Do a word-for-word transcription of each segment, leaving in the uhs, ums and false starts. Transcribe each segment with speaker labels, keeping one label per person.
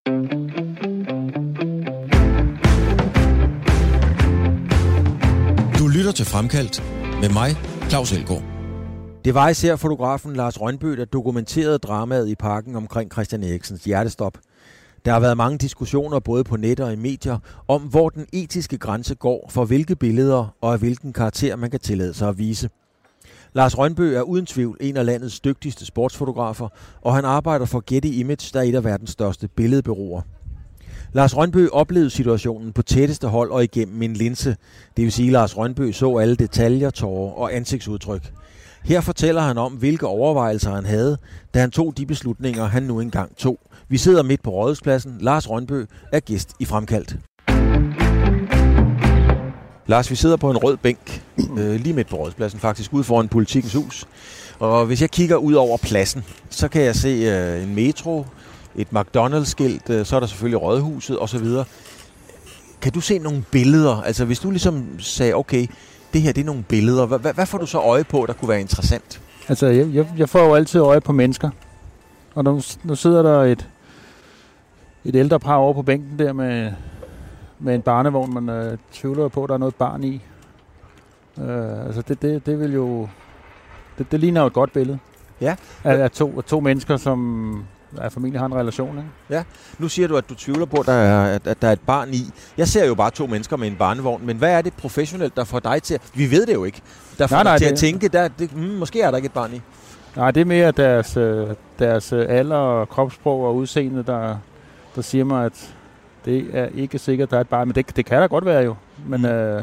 Speaker 1: Du lytter til Fremkaldt med mig, Claus Elgaard.
Speaker 2: Det var især fotografen Lars Rønbø, der dokumenterede dramaet i Parken omkring Christian Eriksens hjertestop. Der har været mange diskussioner både på net og i medier om, hvor den etiske grænse går for hvilke billeder og af hvilken karakter man kan tillade sig at vise. Lars Rønbø er uden tvivl en af landets dygtigste sportsfotografer, og han arbejder for Getty Image, der er et af verdens største billedbureauer. Lars Rønbø oplevede situationen på tætteste hold og igennem en linse. Det vil sige, at Lars Rønbø så alle detaljer, tårer og ansigtsudtryk. Her fortæller han om, hvilke overvejelser han havde, da han tog de beslutninger, han nu engang tog. Vi sidder midt på Rådhuspladsen. Lars Rønbø er gæst i Fremkaldt. Lars, vi sidder på en rød bænk, øh, lige midt på Rådhuspladsen, faktisk ude foran Politikens Hus. Og hvis jeg kigger ud over pladsen, så kan jeg se øh, en metro, et McDonald's-skilt, øh, så er der selvfølgelig Rådhuset osv. Kan du se nogle billeder? Altså hvis du ligesom sagde, okay, det her det er nogle billeder, hvad, hvad får du så øje på, der kunne være interessant?
Speaker 3: Altså jeg, jeg, jeg får jo altid øje på mennesker. Og nu, nu sidder der et, et ældre par over på bænken der med, med en barnevogn, man øh, tvivler på, at der er noget barn i. Øh, altså det, det, det vil jo... Det, det ligner jo et godt billede.
Speaker 2: Ja.
Speaker 3: Af, af, to, af to mennesker, som af familie har en relation, ikke?
Speaker 2: Ja. Nu siger du, at du tvivler på, at der, er, at, at der er et barn i. Jeg ser jo bare to mennesker med en barnevogn, men hvad er det professionelt, der får dig til at... Vi ved det jo ikke. Der får nej, nej, dig til det, at tænke, der, det, mm, måske er der ikke et barn i.
Speaker 3: Nej, det er mere deres, deres alder og kropssprog og udseende, der, der siger mig, at det er ikke sikkert, at der er et barn. Men det, det kan da godt være jo. Men øh,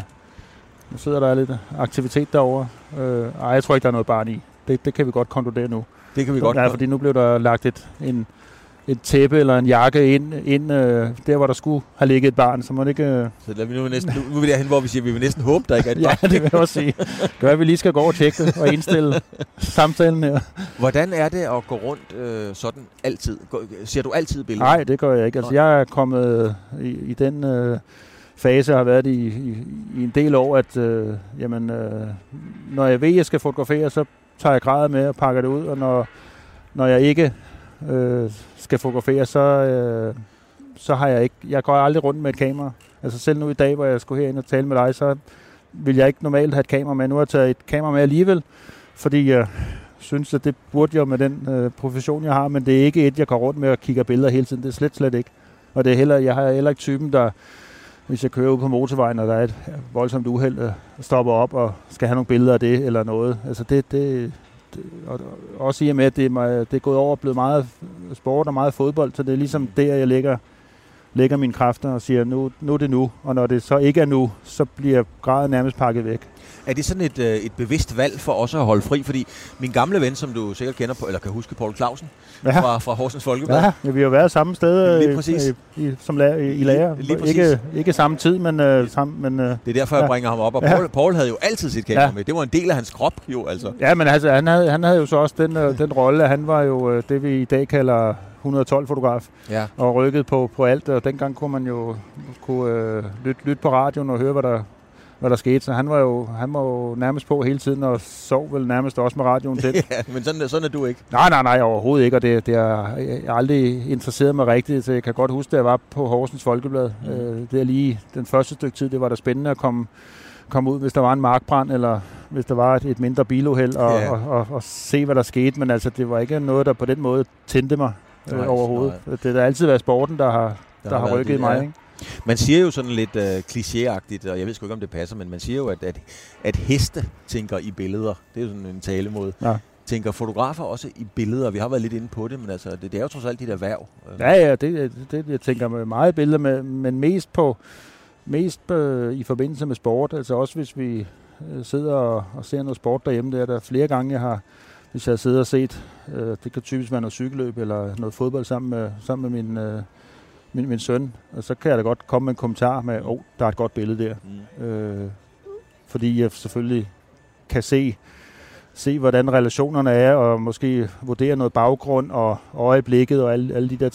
Speaker 3: nu sidder der lidt aktivitet derovre. Øh, ej, jeg tror ikke, der er noget barn i. Det, det kan vi godt konkludere nu.
Speaker 2: Det kan vi godt.
Speaker 3: Ja, fordi nu blev der lagt et, en, et tæppe eller en jakke ind, ind øh, der, hvor der skulle have ligget et barn. Så må det ikke... Øh...
Speaker 2: Så lader vi nu, næsten, nu, nu er vi derhen, hvor vi siger, at vi vil næsten håbe, der ikke er et barn.
Speaker 3: Ja, det vil jeg også sige. Gør, at vi lige skal gå over og tjekke det og indstille samtalen her.
Speaker 2: Hvordan er det at gå rundt øh, sådan altid? Ser du altid billeder?
Speaker 3: Nej, det gør jeg ikke. Altså, jeg er kommet i, i den... Øh, fase har været i, i, i en del år, at øh, jamen, øh, når jeg ved, at jeg skal fotografere, så tager jeg grader med og pakker det ud, og når, når jeg ikke øh, skal fotografere, så, øh, så har jeg ikke, jeg går aldrig rundt med et kamera. Altså selv nu i dag, hvor jeg skulle herind og tale med dig, så vil jeg ikke normalt have et kamera med. Nu har jeg taget et kamera med alligevel, fordi jeg synes, at det burde jeg med den øh, profession, jeg har, men det er ikke et, jeg går rundt med og kigger billeder hele tiden. Det er slet, slet ikke. Og det er heller, jeg har heller ikke typen, der hvis jeg kører ud på motorvejen, og der er et voldsomt uheld, og stopper op og skal have nogle billeder af det eller noget. Altså det, det, det og også i og med, at det er, det er gået over og blevet meget sport og meget fodbold, så det er ligesom der, jeg lægger, lægger mine kræfter og siger, nu, nu er det nu. Og når det så ikke er nu, så bliver graden nærmest pakket væk.
Speaker 2: Er det sådan et, et bevidst valg for os at holde fri? Fordi min gamle ven, som du sikkert kender på, eller kan huske, Poul Clausen, ja. fra, fra Horsens Folkeblad.
Speaker 3: Ja, ja, vi har jo været samme sted
Speaker 2: i,
Speaker 3: i, som lærer, i, i lærer. Ikke, ikke samme tid, men... Uh, sammen, men uh,
Speaker 2: det er derfor, jeg ja. bringer ham op. Og Poul, ja. Poul havde jo altid sit kamera ja. med. Det var en del af hans krop, jo altså.
Speaker 3: Ja, men altså, han havde, han havde jo så også den, uh, den rolle, at han var jo uh, det, vi i dag kalder et hundrede og tolv fotograf. Ja. Og rykket på, på alt. Og dengang kunne man jo kunne, uh, lytte, lytte på radioen og høre, hvad der... hvad der skete. Så han var jo, han var jo nærmest på hele tiden, og sov vel nærmest også med radioen til.
Speaker 2: Ja, men sådan, sådan er du ikke?
Speaker 3: Nej, nej, nej, overhovedet ikke, og det, det er, jeg har aldrig interesseret mig rigtigt, så jeg kan godt huske, da jeg var på Horsens Folkeblad. Mm. Øh, det er lige den første stykke tid, det var da spændende at komme, komme ud, hvis der var en markbrand, eller hvis der var et, et mindre biluheld, og, ja. og, og, og, og se, hvad der skete, men altså, det var ikke noget, der på den måde tændte mig øh, nej, overhovedet. Nej. Det har altid været sporten, der har, der der har, har rykket det, mig, ja. Ikke?
Speaker 2: Man siger jo sådan lidt øh, klichéagtigt, og jeg ved sgu ikke, om det passer, men man siger jo, at, at, at heste tænker i billeder. Det er jo sådan en talemåde. Ja. Tænker fotografer også i billeder? Vi har været lidt inde på det, men altså, det, det er jo trods alt de der værv.
Speaker 3: Ja, ja, det, det jeg tænker meget i billeder, med, men mest på mest øh, i forbindelse med sport. Altså også hvis vi øh, sidder og, og ser noget sport derhjemme, der er der flere gange, jeg har, hvis jeg har siddet og set, øh, det kan typisk være noget cykelløb eller noget fodbold sammen med, sammen med min... Øh, Min, min søn, og så kan jeg da godt komme med en kommentar med, åh, oh, der er et godt billede der. Mm. Øh, fordi jeg selvfølgelig kan se, se, hvordan relationerne er, og måske vurdere noget baggrund og øjeblikket og alle, alle de der ting.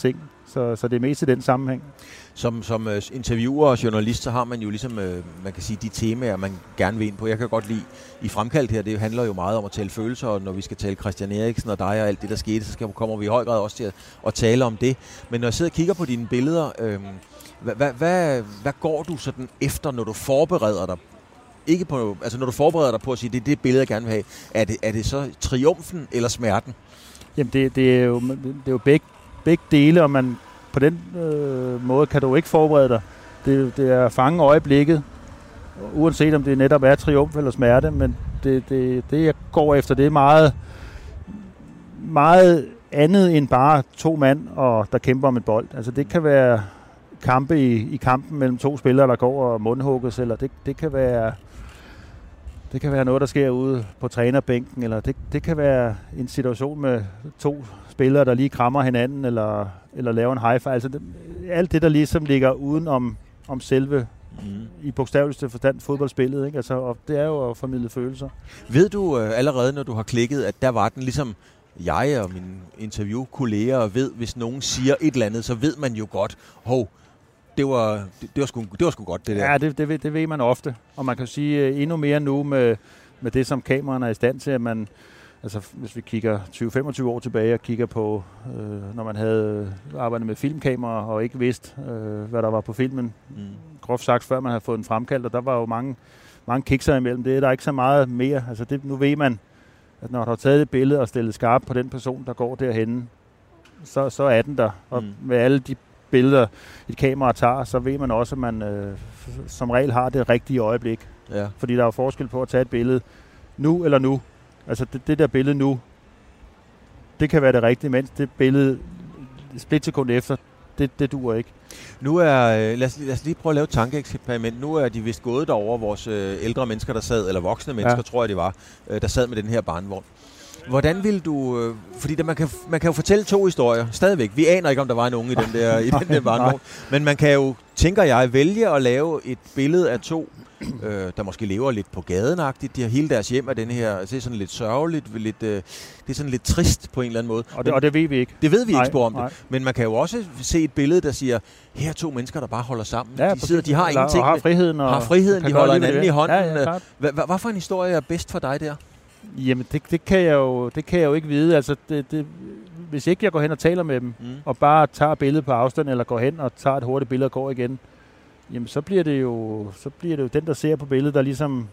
Speaker 3: Så, så det er mest i den sammenhæng.
Speaker 2: Som, som uh, interviewer og journalist, så har man jo ligesom, uh, man kan sige, de temaer, man gerne vil ind på. Jeg kan godt lide i Fremkaldt her, det handler jo meget om at tale følelser, og når vi skal tale Christian Eriksen og dig og alt det, der skete, så skal, kommer vi i høj grad også til at, at tale om det. Men når jeg sidder og kigger på dine billeder, øh, hvad, hvad, hvad, hvad går du sådan efter, når du forbereder dig? Ikke på, altså når du forbereder dig på at sige, det er det billede, jeg gerne vil have. Er det, er det så triumfen eller smerten?
Speaker 3: Jamen, det, det er jo, det er jo begge, begge dele, og man på den øh, måde kan du ikke forberede dig. Det, det er at fange øjeblikket, uanset om det netop er triumf eller smerte, men det, det, det jeg går efter, det er meget, meget andet end bare to mand, og der kæmper om et bold. Altså det kan være kampe i, i kampen mellem to spillere, der går og mundhugges, eller det, det kan være det kan være noget, der sker ude på trænerbænken, eller det, det kan være en situation med to spillere, der lige krammer hinanden, eller, eller laver en high five. Altså det, alt det, der ligesom ligger uden om, om selve, mm. i bogstaveligste forstand, fodboldspillet, ikke? Altså, og det er jo at formidle følelser.
Speaker 2: Ved du øh, allerede, når du har klikket, at der var den ligesom jeg og mine interviewkolleger ved, hvis nogen siger et eller andet, så ved man jo godt, hov, det var, det, det var, sgu, det var sgu godt, det der.
Speaker 3: Ja, det, det, ved, det ved man ofte. Og man kan sige uh, endnu mere nu med, med det, som kameraerne er i stand til, at man, altså hvis vi kigger tyve til femogtyve år tilbage og kigger på, øh, når man havde arbejdet med filmkameraer og ikke vidste, øh, hvad der var på filmen, mm. groft sagt, før man havde fået den fremkaldt, og der var jo mange, mange kikser imellem. Det er der ikke så meget mere. Altså det, nu ved man, at når du har taget et billede og stillet skarpt på den person, der går derhenne, så, så er den der. Og mm. med alle de billeder, et kamera tager, så ved man også, at man øh, som regel har det rigtige øjeblik.
Speaker 2: Ja.
Speaker 3: Fordi der er jo forskel på at tage et billede nu eller nu. Altså det, det der billede nu, det kan være det rigtige, mens det billede splitsekund efter, det, det duer ikke.
Speaker 2: Nu er, lad os, lad os lige prøve at lave et tankeeksperiment. Nu er de vist gået derover, vores øh, ældre mennesker, der sad, eller voksne mennesker, ja. tror jeg det var, øh, der sad med den her barnevogn. Hvordan vil du, øh, fordi der, man, kan, man kan jo fortælle to historier, stadigvæk. Vi aner ikke, om der var en unge i den der, i den der barnevogn. Men man kan jo, tænker jeg, vælge at lave et billede af to, øh, der måske lever lidt på gadenagtigt. De har hele deres hjem af den her, altså det er sådan lidt sørgeligt, lidt, øh, det er sådan lidt trist på en eller anden måde.
Speaker 3: Og det, og det ved vi ikke.
Speaker 2: Det ved vi
Speaker 3: nej,
Speaker 2: ikke spor om
Speaker 3: nej. det.
Speaker 2: Men man kan jo også se et billede, der siger, her er to mennesker, der bare holder sammen.
Speaker 3: Ja,
Speaker 2: de sidder, de har ingenting.
Speaker 3: Og har friheden. Og
Speaker 2: har friheden, de holder hinanden i hånden.
Speaker 3: Ja, ja,
Speaker 2: hvad for en historie er bedst for dig der?
Speaker 3: Jamen, det, det, kan jeg jo, det kan jeg jo ikke vide. Altså, det, det, hvis ikke jeg går hen og taler med dem, mm. og bare tager billedet på afstand, eller går hen og tager et hurtigt billede og går igen, jamen, så bliver det jo, så bliver det jo den, der ser på billedet, der ligesom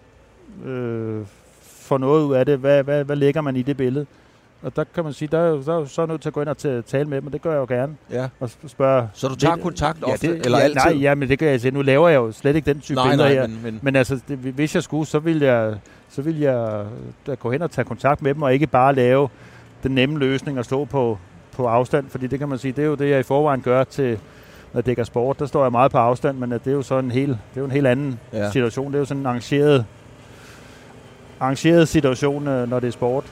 Speaker 3: øh, får noget ud af det. Hvad, hvad, hvad lægger man i det billede? Og der kan man sige, der er jo, der er jo så nødt til at gå ind og tale med dem, og det gør jeg jo gerne.
Speaker 2: Ja.
Speaker 3: Og spørge,
Speaker 2: så du tager det, kontakt ofte,
Speaker 3: ja, det,
Speaker 2: eller
Speaker 3: ja,
Speaker 2: altid?
Speaker 3: Nej, ja, men det kan jeg sige. Nu laver jeg jo slet ikke den type
Speaker 2: nej,
Speaker 3: billeder
Speaker 2: nej,
Speaker 3: her.
Speaker 2: Men, men,
Speaker 3: men altså, det, hvis jeg skulle, så ville jeg, så ville jeg da gå hen og tage kontakt med dem, og ikke bare lave den nemme løsning og stå på, på afstand. Fordi det kan man sige, det er jo det, jeg i forvejen gør til, når jeg dækker sport. Der står jeg meget på afstand, men det er jo så en helt, det er jo en helt anden ja. situation. Det er jo sådan en arrangeret, arrangeret situation, når det er sport.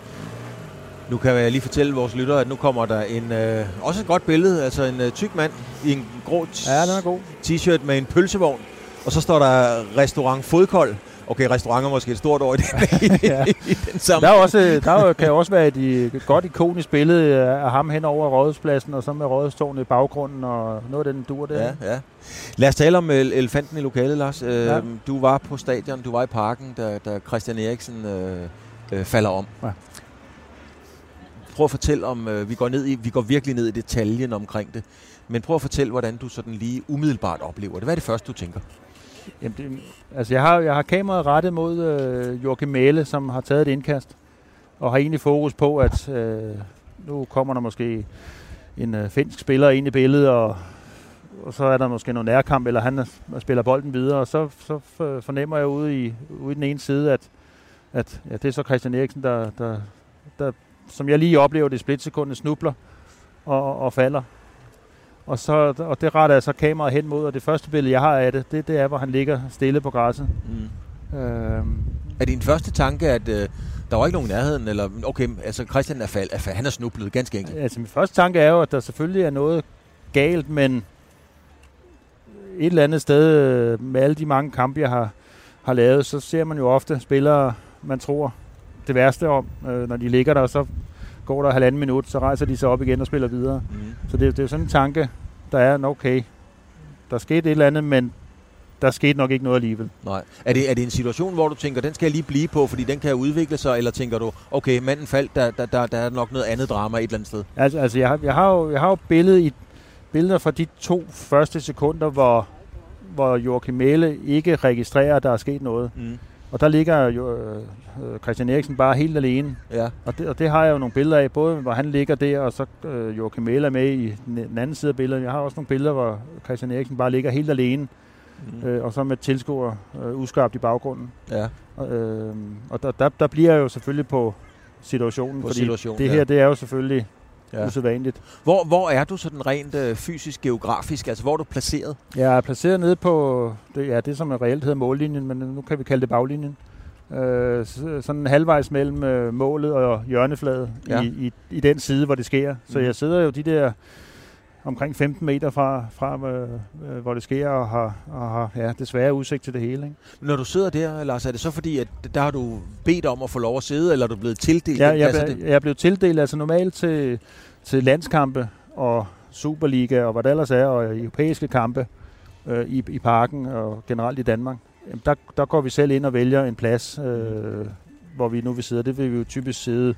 Speaker 2: Nu kan jeg lige fortælle vores lyttere, at nu kommer der en øh, også et godt billede, altså en øh, tyk mand i en grå t-
Speaker 3: ja, den er god.
Speaker 2: t-shirt med en pølsevogn, og så står der restaurant Fodkold. Okay, restauranter måske et stort ord i den, ja. i den samme.
Speaker 3: Der, er også, der kan også være et, et godt ikonisk billede af ham hen over Rådhuspladsen, og så med Rådhustårnet i baggrunden, og noget af den dur der.
Speaker 2: Ja, ja. Lad os tale om elefanten i lokalet, Lars.
Speaker 3: Ja.
Speaker 2: Du var på stadion, du var i parken, da, da Christian Eriksen øh, øh, falder om. Ja. Prøv at fortælle om, øh, vi går ned i, vi går virkelig ned i detaljen omkring det, men prøv at fortælle, hvordan du sådan lige umiddelbart oplever det. Hvad er det første, du tænker?
Speaker 3: Jamen det, altså jeg har, jeg har kameraet rettet mod øh, Joachim Mæhle, som har taget et indkast, og har egentlig fokus på, at øh, nu kommer der måske en øh, finsk spiller ind i billedet, og, og så er der måske noget nærkamp, eller han spiller bolden videre, og så, så fornemmer jeg ude i, ude i den ene side, at, at ja, det er så Christian Eriksen, der, der, der som jeg lige oplever det splitsekundet, snubler og, og falder. Og, så, og det retter jeg så kameraet hen mod, og det første billede, jeg har af det, det, det er, hvor han ligger stille på græsset. Mm. Øhm.
Speaker 2: Er din første tanke, at øh, der var ikke nogen i nærheden, eller okay, altså Christian er fald, er fald, han er snublet, ganske enkelt?
Speaker 3: Altså min første tanke er jo, at der selvfølgelig er noget galt, men et eller andet sted, med alle de mange kampe, jeg har, har lavet, så ser man jo ofte spillere, man tror det værste om, øh, når de ligger der, og så går der halvanden minut, så rejser de sig op igen og spiller videre. Mm. Så det, det er sådan en tanke, der er, okay, der skete et eller andet, men der skete nok ikke noget alligevel.
Speaker 2: Nej. Er det, er det en situation, hvor du tænker, den skal jeg lige blive på, fordi den kan udvikle sig, eller tænker du, okay, manden faldt, der, der, der, der er nok noget andet drama et eller andet sted?
Speaker 3: Altså, altså jeg, har, jeg har jo, jeg har jo billede i, billeder fra de to første sekunder, hvor, hvor Joachim Mæhle ikke registrerer, at der er sket noget. Mm. Og der ligger jo øh, Christian Eriksen bare helt alene. Ja. Og, det, og det har jeg jo nogle billeder af, både hvor han ligger der, og så øh, Joachim Mæhle er med i den anden side af billedet. Jeg har også nogle billeder, hvor Christian Eriksen bare ligger helt alene. Mm. Øh, og så med tilskuer øh, uskarpt i baggrunden. Ja. Og, øh, og der, der, der bliver jo selvfølgelig på situationen, på fordi situation, det her ja. det er jo selvfølgelig ja. usædvanligt.
Speaker 2: Hvor, hvor er du sådan rent øh, fysisk, geografisk? Altså hvor er du placeret?
Speaker 3: Jeg er placeret nede på det, ja, det som er reelt hedder mållinjen, men nu kan vi kalde det baglinjen. Øh, sådan halvvejs mellem øh, målet og hjørnefladet ja. i, i, i den side, hvor det sker. Så mm. jeg sidder jo de der omkring femten meter fra, fra øh, hvor det sker, og har, og har ja, desværre udsigt til det hele. Ikke?
Speaker 2: Når du sidder der, Lars, er det så fordi, at der har du bedt om at få lov at sidde, eller er du blevet tildelt?
Speaker 3: Ja, jeg, jeg, jeg er blevet tildelt, altså normalt til, til landskampe og Superliga og hvad der ellers er, og europæiske kampe øh, i, i parken og generelt i Danmark. Jamen, der, der går vi selv ind og vælger en plads, øh, hvor vi nu vil sidde. Det vil vi jo typisk sidde.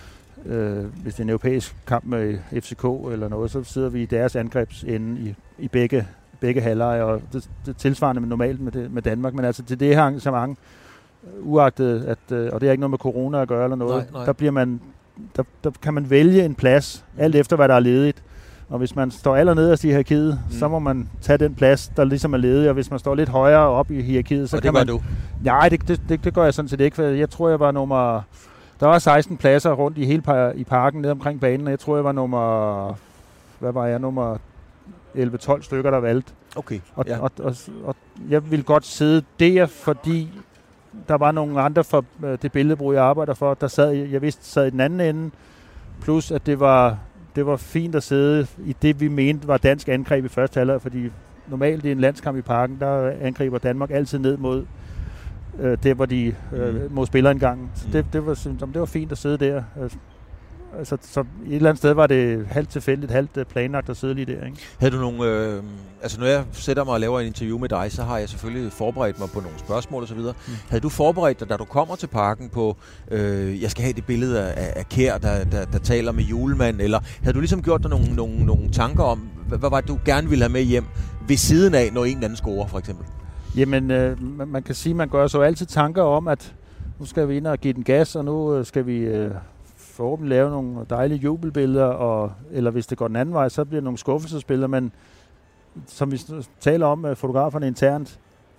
Speaker 3: Øh, hvis det er en europæisk kamp med F C K eller noget, så sidder vi i deres angrebsende i, i begge, begge halvleje, og det, det tilsvarende med normalt med, det, med Danmark. Men altså til det her arrangement, uagtet, at, og det er ikke noget med corona at gøre eller noget, nej, nej. Der, bliver man, der, der kan man vælge en plads, alt efter hvad der er ledigt. Og hvis man står allernederst i hierarkiet, mm. så må man tage den plads, der ligesom er ledig. Og hvis man står lidt højere op i hierarkiet, så og
Speaker 2: det
Speaker 3: kan man...
Speaker 2: det gør du?
Speaker 3: Nej, det, det, det, det gør jeg sådan set ikke, for jeg tror, jeg var nummer... Der var seksten pladser rundt i hele par, i parken nede omkring banen, og jeg tror, jeg var nummer... Hvad var jeg? Nummer elleve tolv stykker, der valgte.
Speaker 2: Okay,
Speaker 3: og,
Speaker 2: ja.
Speaker 3: og, og, og jeg ville godt sidde der, fordi der var nogle andre for det billedbrug, jeg arbejder for, der sad, jeg vidste, sad i den anden ende. Plus, at det var, det var fint at sidde i det, vi mente var dansk angreb i første halvleg, fordi normalt i en landskamp i parken, der angriber Danmark altid ned mod øh, det, hvor de øh, mm. mod spillerindgangen. Så det, det, var, det var fint at sidde der. Altså, så et eller andet sted var det halvt tilfældigt, halvt planlagt at sidde lige der, ikke?
Speaker 2: Havde du nogle... Øh, altså, når jeg sætter mig og laver en interview med dig, så har jeg selvfølgelig forberedt mig på nogle spørgsmål og så videre. Mm. Havde du forberedt dig, da du kommer til parken på, øh, jeg skal have det billede af, af Kjær, der, der, der taler med julemand, eller havde du ligesom gjort dig nogle, nogle, nogle tanker om, hvad, hvad var det, du gerne ville have med hjem ved siden af, når en eller anden scorer, for eksempel?
Speaker 3: Jamen, øh, man, man kan sige, man gør så altid tanker om, at nu skal vi ind og give den gas, og nu skal vi... Øh, forhåbentlig lave nogle dejlige jubelbilleder, og, eller hvis det går den anden vej, så bliver det nogle skuffelsesbilleder, men som vi taler om med fotograferne internt,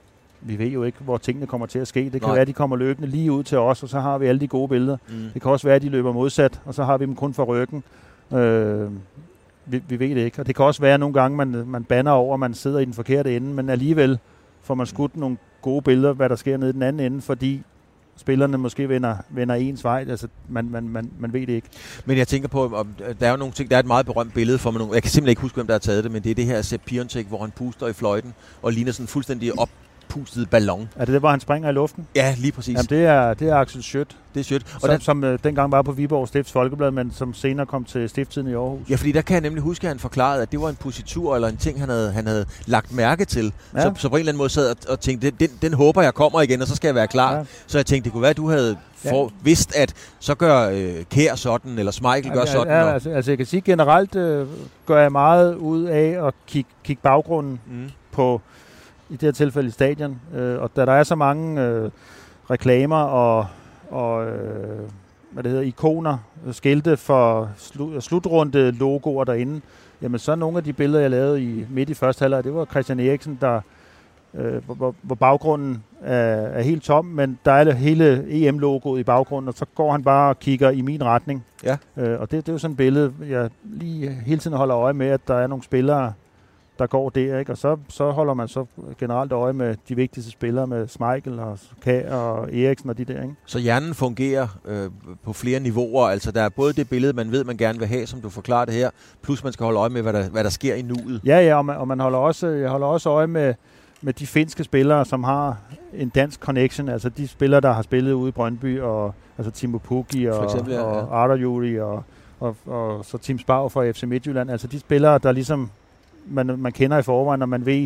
Speaker 3: vi ved jo ikke, hvor tingene kommer til at ske. Det kan Nej. være, at de kommer løbende lige ud til os, og så har vi alle de gode billeder. Mm. Det kan også være, at de løber modsat, og så har vi dem kun fra ryggen. Øh, vi, vi ved det ikke. Og det kan også være, at nogle gange, man, man banner over, at man sidder i den forkerte ende, men alligevel får man skudt nogle gode billeder, hvad der sker nede i den anden ende, fordi spillerne måske vender, vender ens vej. Altså, man, man, man, man ved det ikke.
Speaker 2: Men jeg tænker på, om der er jo nogle ting, der er et meget berømt billede for mig. Jeg kan simpelthen ikke huske, hvem der har taget det, men det er det her Sepp Piontek, hvor han puster i fløjten og ligner sådan en fuldstændig oppustet ballon.
Speaker 3: Er det det, hvor han springer i luften?
Speaker 2: Ja, lige præcis.
Speaker 3: Jamen, det er, det er Axel Schødt.
Speaker 2: Det er Schødt.
Speaker 3: Og som, den, som øh, dengang var på Viborg Stifts Folkeblad, men som senere kom til Stifttiden i Aarhus.
Speaker 2: Ja, fordi der kan jeg nemlig huske, at han forklarede, at det var en positur eller en ting, han havde, han havde lagt mærke til. Ja. Så, så på en eller anden måde sad og, og tænkte, den, den håber jeg kommer igen, og så skal jeg være klar. Ja. Så jeg tænkte, det kunne være, at du havde for, ja. vidst, at så gør øh, Kjær sådan, eller Schmeichel ja, gør sådan.
Speaker 3: Ja, altså, altså jeg kan sige, generelt øh, gør jeg meget ud af at kigge, kigge baggrunden mm. på, i det her tilfælde i stadion. Øh, og da der er så mange øh, reklamer og og øh, hvad det hedder, ikoner, skilte for slu, slutrunde logoer derinde, jamen så nogle af de billeder, jeg lavede i midt i første halvleg, det var Christian Eriksen, der, øh, hvor, hvor baggrunden er, er helt tom, men der er hele E M-logoet i baggrunden, og så går han bare og kigger i min retning. Ja. Øh, og det, det er jo sådan et billede, jeg lige hele tiden holder øje med, at der er nogle spillere, der går der, ikke? Og så, så holder man så generelt øje med de vigtigste spillere, med Schmeichel og Kjær og Eriksen og de der, ikke?
Speaker 2: Så hjernen fungerer øh, på flere niveauer, altså der er både det billede, man ved, man gerne vil have, som du forklarer det her, plus man skal holde øje med, hvad der, hvad der sker i nuet.
Speaker 3: Ja, ja, og man, og man holder også, jeg holder også øje med, med de finske spillere, som har en dansk connection, altså de spillere, der har spillet ude i Brøndby, og altså Timo Pukki og, eksempel, ja, og ja. Arderjuri og, og, og så Tim Spau fra F C Midtjylland, altså de spillere, der ligesom man, man kender i forvejen, og man ved,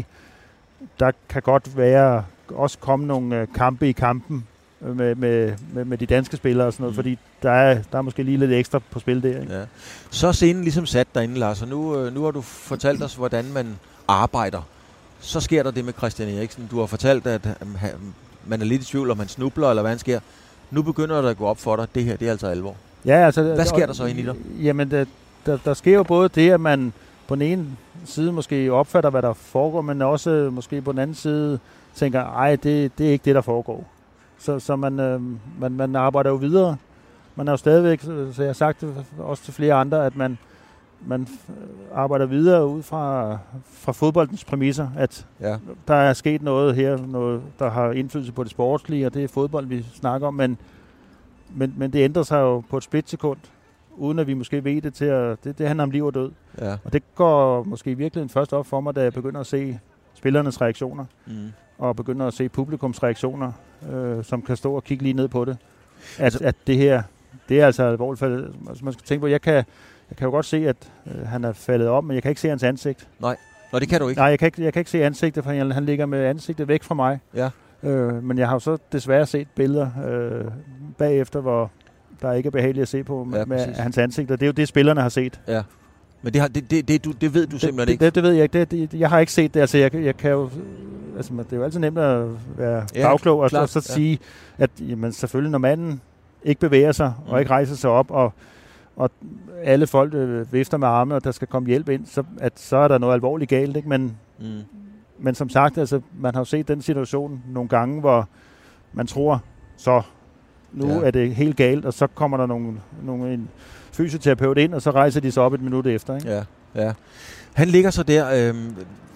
Speaker 3: der kan godt være også komme nogle uh, kampe i kampen med, med, med, med de danske spillere og sådan noget, mm. fordi der er, der er måske lige lidt ekstra på spil der. Ikke?
Speaker 2: Ja. Så er scenen ligesom sat derinde, Lars, og nu, nu har du fortalt os, hvordan man arbejder. Så sker der det med Christian Eriksen. Du har fortalt, at han, man er lidt i tvivl, om han snubler, eller hvad han sker. Nu begynder det at gå op for dig. Det her, det er altså alvor.
Speaker 3: Ja, altså,
Speaker 2: hvad sker der så inde i dig?
Speaker 3: Jamen, der, der, der sker jo både det, at man på den ene side måske opfatter, hvad der foregår, men også måske på den anden side tænker, ej, det, det er ikke det, der foregår. Så, så man, øh, man, man arbejder jo videre. Man er jo stadigvæk, så jeg har sagt det også til flere andre, at man, man arbejder videre ud fra, fra fodboldens præmisser, at ja. Der er sket noget her, noget, der har indflydelse på det sportslige, og det er fodbold, vi snakker om, men, men, men det ændrer sig jo på et splitsekund, uden at vi måske ved det til at, det, det handler om liv og død. Ja. Og det går måske virkelig først op for mig, da jeg begynder at se spillernes reaktioner, mm. og begynder at se publikums reaktioner, øh, som kan stå og kigge lige ned på det. At, altså, at det her, det er altså alvorligt. Altså man skal tænke på, jeg kan, jeg kan jo godt se, at øh, han er faldet op, men jeg kan ikke se hans ansigt.
Speaker 2: Nej, Nå, det kan du ikke.
Speaker 3: Nej, jeg kan ikke, jeg kan ikke se ansigtet, for han, han ligger med ansigtet væk fra mig.
Speaker 2: Ja.
Speaker 3: Øh, men jeg har jo så desværre set billeder øh, bagefter, hvor der ikke er behageligt at se på med, ja, med hans ansigt, og det er jo det, spillerne har set.
Speaker 2: Ja. Men det, har, det, det, det, du, det ved du simpelthen
Speaker 3: det,
Speaker 2: ikke?
Speaker 3: Det, det ved jeg ikke. Det, det, jeg har ikke set det. Altså, jeg, jeg kan jo, altså, det er jo altid nemt at være ja, bagklog og så, så ja. sige, at jamen, selvfølgelig, når manden ikke bevæger sig mm. og ikke rejser sig op, og, og alle folk øh, vifter med arme, og der skal komme hjælp ind, så, at, så er der noget alvorligt galt. Ikke? Men, mm. men som sagt, altså, man har jo set den situation nogle gange, hvor man tror, så nu ja. er det helt galt, og så kommer der nogle, nogle en fysioterapeut ind, og så rejser de sig op et minut efter. Ikke?
Speaker 2: Ja, ja. Han ligger så der. Øh,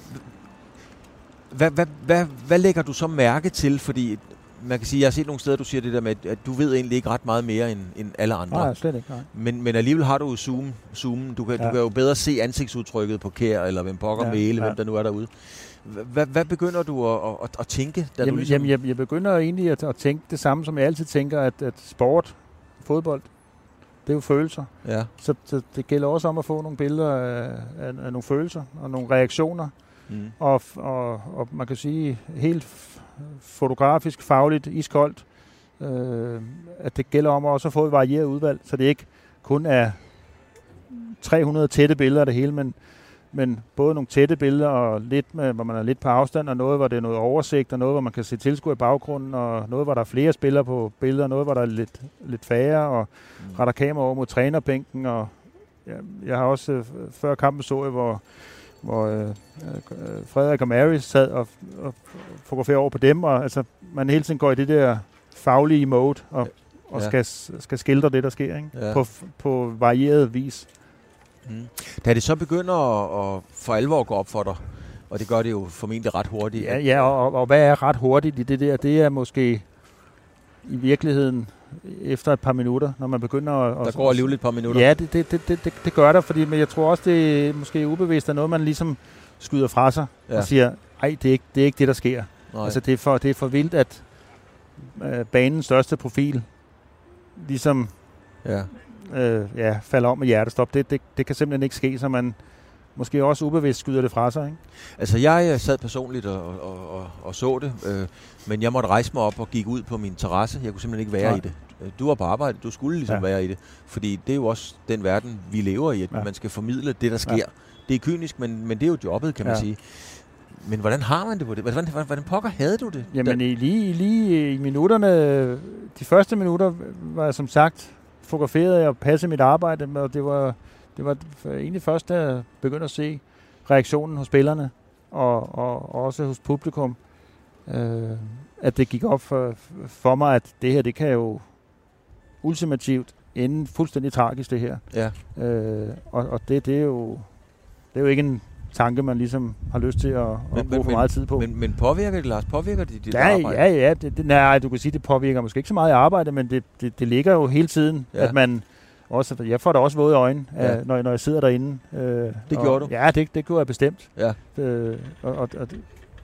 Speaker 2: hvad, hvad, hvad, hvad lægger du så mærke til? Fordi man kan sige, jeg har set nogle steder, du siger det der med, at du ved egentlig ikke ret meget mere end, end alle andre.
Speaker 3: Nej, slet ikke. Nej.
Speaker 2: Men, men alligevel har du jo zoom, zoomen. Du kan, ja. du kan jo bedre se ansigtsudtrykket på Kjær, eller hvem pokker ja, Mæle, ja. hvem der nu er derude. Hvad, hvad begynder du at, at, at tænke? Da
Speaker 3: jamen,
Speaker 2: du ligesom
Speaker 3: jamen, jeg, jeg begynder egentlig at, at tænke det samme, som jeg altid tænker, at, at sport, fodbold, det er jo følelser. Ja. Så, så det gælder også om at få nogle billeder af, af, af nogle følelser og nogle reaktioner. Mm. Og, og, og man kan sige helt fotografisk, fagligt, iskoldt, øh, at det gælder om også at få et varieret udvalg, så det ikke kun er tre hundrede tætte billeder af det hele, men, men både nogle tætte billeder, og lidt med, hvor man er lidt på afstand, og noget, hvor det er noget oversigt, og noget, hvor man kan se tilskuer i baggrunden, og noget, hvor der er flere spillere på billeder, noget, hvor der er lidt, lidt færre, og mm. retter kamera over mod trænerbænken, og ja, jeg har også øh, før kampen så jeg, hvor hvor øh, øh, Frederik og Mary sad og, og fotograferede over på dem, og altså, man hele tiden går i det der faglige mode, og, og ja. skal, skal skildre det, der sker, ikke? Ja. På, på varieret vis.
Speaker 2: Mm. Da det så begynder at, at for alvor gå op for dig, og det gør det jo formentlig ret hurtigt.
Speaker 3: Ja, ja og, og hvad er ret hurtigt i det der? Det er måske i virkeligheden efter et par minutter, når man begynder at...
Speaker 2: Der går alligevel et par minutter.
Speaker 3: Ja, det, det, det, det, det gør der, fordi, men jeg tror også, det er måske ubevidst, at noget, man ligesom skyder fra sig ja. og siger, ej, det er ikke det, er ikke det der sker. Nej. Altså, det er, for, det er for vildt, at øh, banens største profil ligesom ja. Øh, ja, falder om med hjertestop. Det, det, det kan simpelthen ikke ske, så man måske også ubevidst skyder det fra sig, ikke?
Speaker 2: Altså, jeg sad personligt og, og, og, og så det, øh, men jeg måtte rejse mig op og gik ud på min terrasse. Jeg kunne simpelthen ikke være Nej. i det. Du var på arbejde, du skulle ligesom ja. være i det. Fordi det er jo også den verden, vi lever i, at ja. man skal formidle det, der sker. Ja. Det er kynisk, men, men det er jo jobbet, kan man ja. sige. Men hvordan har man det på det? Hvordan, hvordan, hvordan pokker havde du det?
Speaker 3: Jamen, i, lige, lige i minutterne, de første minutter, var jeg som sagt fotograferet og passede mit arbejde, og det var... Det var egentlig først, da jeg begyndte at se reaktionen hos spillerne, og, og, og også hos publikum, øh, at det gik op for, for mig, at det her, det kan jo ultimativt ende fuldstændig tragisk, det her. Ja. Øh, og og det, det, er jo, det er jo ikke en tanke, man ligesom har lyst til at, at men, bruge men, for meget tid på.
Speaker 2: Men, men påvirker det, Lars? Påvirker det dit
Speaker 3: ja,
Speaker 2: arbejde?
Speaker 3: Ja, ja. Det, det, nej, du kan sige, det påvirker måske ikke så meget i arbejde, men det, det, det ligger jo hele tiden, ja. at man... Også, jeg får da også våde øjne, ja. øh, når, når jeg sidder derinde. Øh,
Speaker 2: det
Speaker 3: og,
Speaker 2: gjorde du?
Speaker 3: Ja, det, det gjorde jeg bestemt.
Speaker 2: Ja.
Speaker 3: Øh, og, og, og,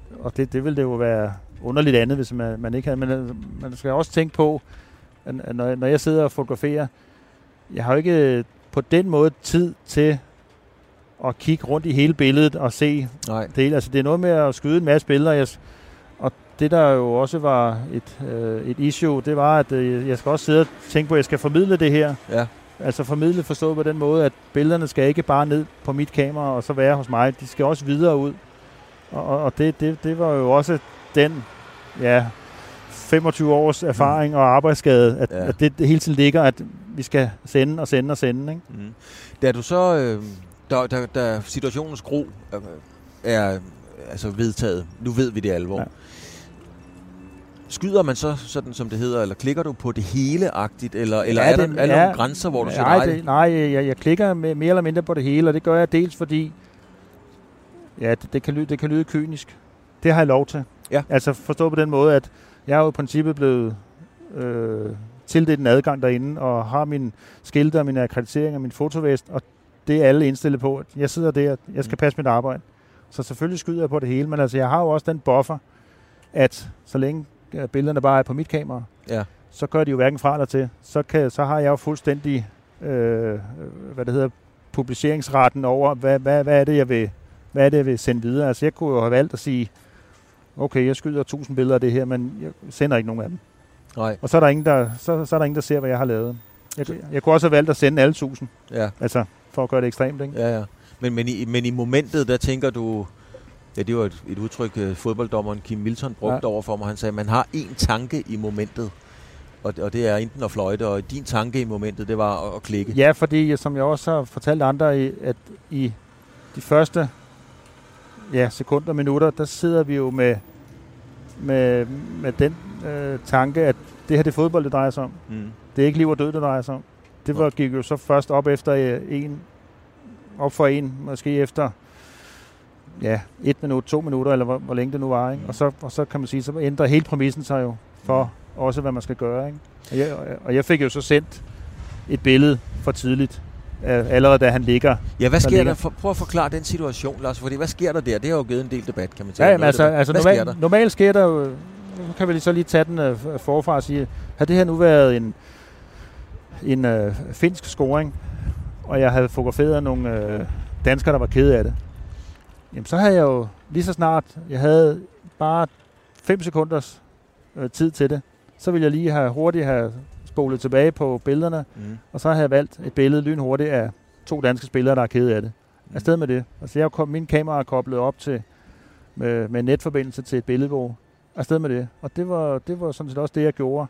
Speaker 3: og det, det ville det jo være underligt andet, hvis man, man ikke havde. Men altså, man skal også tænke på, at når, når jeg sidder og fotograferer, jeg har jo ikke på den måde tid til at kigge rundt i hele billedet og se
Speaker 2: Nej.
Speaker 3: det hele. Altså det er noget med at skyde en masse billeder, jeg, og det der jo også var et, øh, et issue, det var, at øh, jeg skal også sidde og tænke på, at jeg skal formidle det her.
Speaker 2: Ja.
Speaker 3: Altså formidle forstået på den måde, at billederne skal ikke bare ned på mit kamera og så være hos mig. De skal også videre ud. Og, og det, det, det var jo også den ja, femogtyve års erfaring mm. og arbejdsskade, at, ja. at det, det hele tiden ligger, at vi skal sende og sende og sende. Ikke?
Speaker 2: Mm. Da du så, øh, da, da, da situationens gro er, er altså vedtaget, nu ved vi det alvor, ja. Skyder man så, sådan som det hedder, eller klikker du på det hele-agtigt, eller, eller ja, er der, er der ja, nogle grænser, hvor du siger
Speaker 3: nej? Det, nej, jeg, jeg klikker med, mere eller mindre på det hele, og det gør jeg dels fordi, ja, det, det, kan, lyde, det kan lyde kynisk. Det har jeg lov til.
Speaker 2: Ja.
Speaker 3: Altså forstå på den måde, at jeg er jo i princippet blevet øh, tildelt en adgang derinde, og har mine skilte og mine akkrediteringer og min fotovest, og det er alle indstillet på, at jeg sidder der, jeg skal passe mit arbejde. Så selvfølgelig skyder jeg på det hele, men altså jeg har jo også den buffer, at så længe billederne bare er på mit kamera,
Speaker 2: ja.
Speaker 3: så gør de jo hverken fra eller til. Så, kan, så har jeg jo fuldstændig øh, hvad det hedder, publiceringsretten over, hvad, hvad, hvad, er det, jeg vil, hvad er det, jeg vil sende videre. Altså jeg kunne jo have valgt at sige, okay, jeg skyder tusind billeder af det her, men jeg sender ikke nogen af dem.
Speaker 2: Nej.
Speaker 3: Og så er der ingen, der, så, så er der ingen, der ser, hvad jeg har lavet. Jeg, jeg kunne også have valgt at sende alle tusind.
Speaker 2: Ja.
Speaker 3: Altså for at gøre det ekstremt, ikke?
Speaker 2: Ja, ja. Men, men, i, men i momentet, der tænker du, ja, det var et, et udtryk, uh, fodbolddommeren Kim Milton brugte ja. over for mig. Han sagde, man har én tanke i momentet, og, og det er enten at fløjte, og din tanke i momentet, det var at, at klikke.
Speaker 3: Ja, fordi som jeg også har fortalt andre, at i de første ja, sekunder og minutter, der sidder vi jo med, med, med den øh, tanke, at det her det er fodbold, det drejer sig om. Mm. Det er ikke liv og død, det drejer sig om. Det var, gik jo så først op efter en, op for en, måske efter ja, et minut, to minutter, eller hvor, hvor længe det nu var. Ikke? Mm. Og, så, og så kan man sige, så ændrer hele præmissen sig jo for mm. også, hvad man skal gøre. Ikke? Og, jeg, og jeg fik jo så sendt et billede for tidligt, øh, allerede da han ligger.
Speaker 2: Ja, hvad sker
Speaker 3: der?
Speaker 2: der? For, prøv at forklare den situation, Lars, fordi hvad sker der der? Det har jo givet en del debat, kan man sige.
Speaker 3: Ja, jamen, altså, altså
Speaker 2: hvad
Speaker 3: normal,
Speaker 2: sker der?
Speaker 3: normalt sker der jo, nu kan vi lige så lige tage den uh, forfra og sige, har det her nu været en, en uh, finsk scoring, og jeg havde fotograferet nogle uh, danskere, der var kede af det, jamen så havde jeg jo lige så snart, jeg havde bare fem sekunders øh, tid til det, så ville jeg lige have hurtigt have spolet tilbage på billederne, mm. og så havde jeg valgt et billede lynhurtigt af to danske spillere, der er kede af det. Mm. Afsted med det. Altså jeg kom, min kamera er koblet op til med, med netforbindelse til et billedbog. Afsted med det. Og det var, det var sådan set også det, jeg gjorde.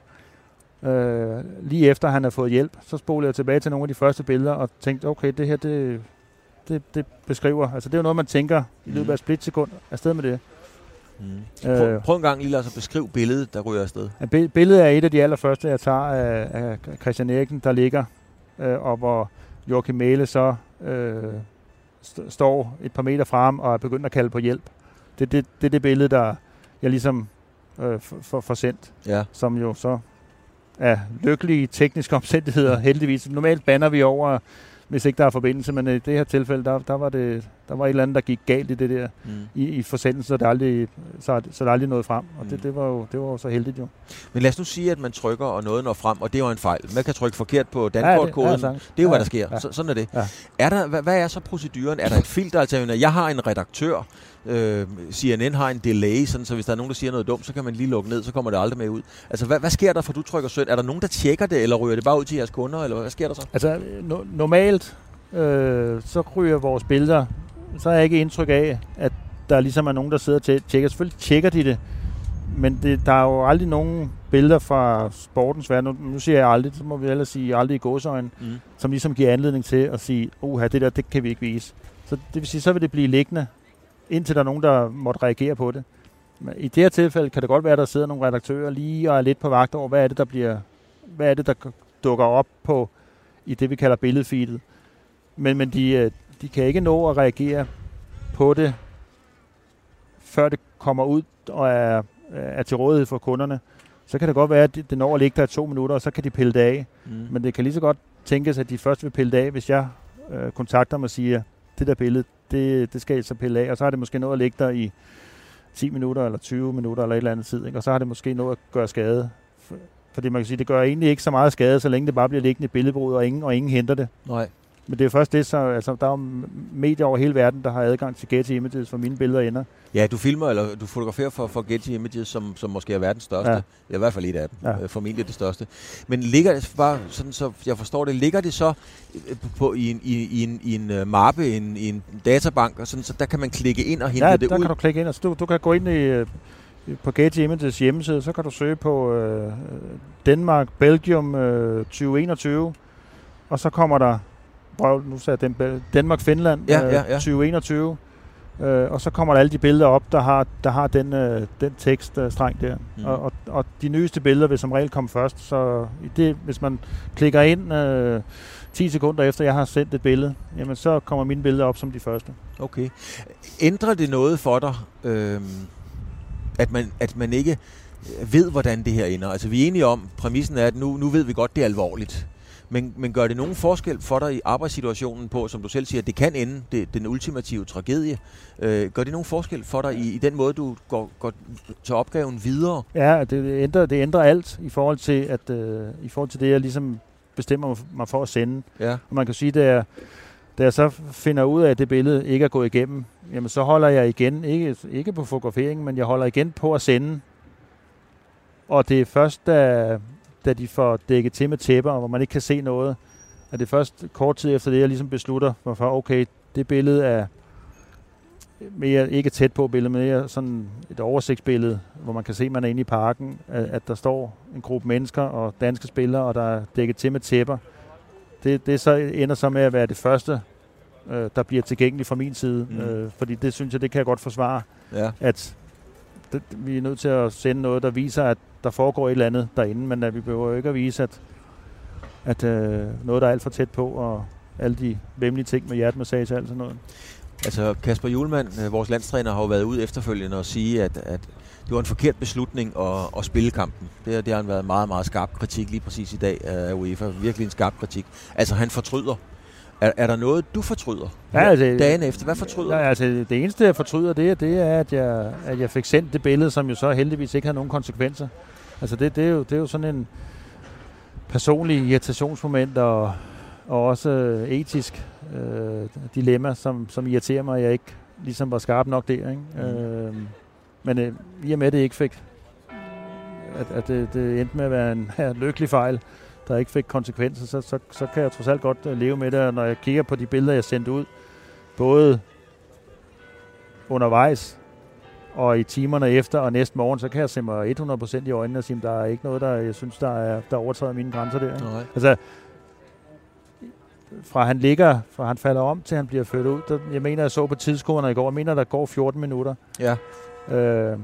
Speaker 3: Øh, lige efter han havde fået hjælp, så spolede jeg tilbage til nogle af de første billeder og tænkte, okay, det her, det Det, det beskriver. Altså det er jo noget, man tænker i løbet af et splitsekund. Afsted med det.
Speaker 2: Mm. Øh, prøv, prøv en gang lige at beskrive billedet, der ryger afsted.
Speaker 3: Ja, billedet er et af de allerførste, jeg tager af, af Christian Eriksen, der ligger, øh, og hvor Joachim Mæhle så øh, st- står et par meter frem og er begyndt at kalde på hjælp. Det er det, det, det billede, der jeg ligesom øh, får for sendt,
Speaker 2: ja. Som
Speaker 3: jo så er lykkelige tekniske omstændigheder, heldigvis. Normalt banner vi over, hvis ikke der er forbindelse, men i det her tilfælde, der, der, var, det, der var et eller andet, der gik galt i det der, mm. i, i forsendelsen, så det aldrig, så, så det aldrig nåede frem, og mm. det, det, var jo, det var jo så heldigt jo.
Speaker 2: Men lad os nu sige, at man trykker, og noget når frem, og det er jo en fejl. Man kan trykke forkert på dankortkoden. Ja, det, ja, det er jo, hvad der sker. Ja. Så, sådan er det. Ja. Er der, hvad, hvad er så proceduren? Er der et filter? Altså, jeg har en redaktør, øh, C N N har en delay, sådan, så hvis der er nogen, der siger noget dumt, så kan man lige lukke ned, så kommer det aldrig med ud. Altså, hvad, hvad sker der, for du trykker sødt? Er der nogen, der tjekker det, eller ryger det bare ud til jeres kunder, eller hvad sker der så?
Speaker 3: Altså, no, normalt, øh, så ryger vores billeder, så har jeg ikke indtryk af, at der ligesom er nogen, der sidder og tjekker. Selvfølgelig tjekker de det, men det, der er jo aldrig nogen billeder fra sportens verden. Nu, nu siger jeg aldrig, så må vi ellers sige aldrig i gåseøjne, mm. som ligesom giver anledning til at sige, uha, det der, det kan vi ikke vise. Så det vil sige, så vil det blive liggende, indtil der er nogen, der måtte reagere på det. Men i det her tilfælde kan det godt være, at der sidder nogle redaktører lige og er lidt på vagt over, hvad er det, der bliver, hvad er det, der dukker op på i det, vi kalder billedfeedet. Men, men de, de kan ikke nå at reagere på det, før det kommer ud og er, er til rådighed for kunderne. Så kan det godt være, at det når at ligge der i to minutter, og så kan de pille det af. Mm. Men det kan lige så godt tænkes, at de først vil pille det af, hvis jeg øh, kontakter dem og siger, det der billede, det, det skal jeg så pille af. Og så har det måske nået at ligge der i ti minutter eller tyve minutter eller et eller andet tid, ikke? Og så har det måske nået at gøre skade. Fordi man kan sige, det gør egentlig ikke så meget skade, så længe det bare bliver liggende i billedbrud, og ingen, og ingen henter det.
Speaker 2: Nej.
Speaker 3: Men det er jo først det, så altså, der er medier over hele verden, der har adgang til Getty Images, for mine billeder ender.
Speaker 2: Ja, du filmer, eller du fotograferer for, for Getty Images, som, som måske er verdens største. Ja. Ja, i hvert fald et af dem. Ja. Øh, formentlig det største. Men ligger det bare, sådan så jeg forstår det, ligger det så på, i en, i, i en, i en uh, mappe, i en, i en databank, og sådan, så der kan man klikke ind og hente
Speaker 3: ja,
Speaker 2: det ud?
Speaker 3: Ja, der kan du klikke ind. Altså, du, du kan gå ind i, uh, på Getty Images hjemmeside, så kan du søge på uh, Danmark, Belgium uh, tyve enogtyve, og så kommer der nu sagde jeg Danmark, Finland,
Speaker 2: ja, ja, ja.
Speaker 3: tyve enogtyve, øh, og så kommer der alle de billeder op, der har, der har den, øh, den tekststreng der. Mm. Og, og, og de nyeste billeder vil som regel komme først, så i det, hvis man klikker ind øh, ti sekunder efter, jeg har sendt et billede, jamen så kommer mine billeder op som de første.
Speaker 2: Okay. Ændrer det noget for dig, øh, at, man, at man ikke ved, hvordan det her ender? Altså vi er enige om, præmissen er, at nu, nu ved vi godt, det er alvorligt. Men, men gør det nogen forskel for dig i arbejdssituationen på, som du selv siger, at det kan ende, det, den ultimative tragedie? Øh, gør det nogen forskel for dig i, i den måde, du går, går til opgaven videre?
Speaker 3: Ja, det ændrer, det ændrer alt i forhold til, at, øh, i forhold til det, jeg ligesom bestemmer mig for at sende.
Speaker 2: Ja.
Speaker 3: Og man kan sige, at jeg, da jeg så finder ud af, at det billede ikke er gået igennem, jamen så holder jeg igen, ikke, ikke på fotograferingen, men jeg holder igen på at sende. Og det er først, da... da de får dækket til med tæpper, hvor man ikke kan se noget, er det først kort tid efter det, jeg ligesom beslutter, hvorfor okay, det billede er mere, ikke tæt på billede, men mere sådan et oversigtsbillede, hvor man kan se, at man er inde i parken, at, at der står en gruppe mennesker og danske spillere, og der er dækket til med tæpper. Det, det så ender så med at være det første, øh, der bliver tilgængeligt fra min side, mm. øh, fordi det synes jeg, det kan jeg godt forsvare,
Speaker 2: ja.
Speaker 3: at det, vi er nødt til at sende noget, der viser, at der foregår et eller andet derinde, men at vi behøver jo ikke at vise, at, at øh, noget, der er alt for tæt på, og alle de vemmelige ting med hjertemassage og alt sådan noget.
Speaker 2: Altså Kasper Hjulmand, vores landstræner, har jo været ude efterfølgende og sige, at, at det var en forkert beslutning at, at spille kampen. Det, det har han været meget, meget skarp kritik lige præcis i dag af UEFA. Virkelig en skarp kritik. Altså han fortryder. Er, er der noget, du fortryder?
Speaker 3: Ja, altså,
Speaker 2: dagen efter, hvad fortryder
Speaker 3: ja,
Speaker 2: du?
Speaker 3: Altså, det eneste, jeg fortryder, det er, det er at, jeg, at jeg fik sendt det billede, som jo så heldigvis ikke har nogen konsekvenser. Altså, det, det, er, jo, det er jo sådan en personlig irritationsmoment, og, og også øh, etisk øh, dilemma, som, som irriterer mig, at jeg ikke ligesom var skarp nok der. Ikke? Mm. Øh, men øh, i og med, at det ikke fik, at, at det, det endte med at være en ja, lykkelig fejl, der ikke fik konsekvenser, så, så, så kan jeg trods alt godt uh, leve med det. Og når jeg kigger på de billeder, jeg sendte ud, både undervejs og i timerne efter og næste morgen, så kan jeg se mig hundrede procent i øjnene og sige, at der er ikke noget, der jeg synes, der, er, der overtræder mine grænser der.
Speaker 2: Nej.
Speaker 3: Altså, fra han ligger, fra han falder om, til han bliver ført ud, der, jeg mener, jeg så på tidskordene i går, jeg mener, der går fjorten minutter.
Speaker 2: Ja.
Speaker 3: Øh,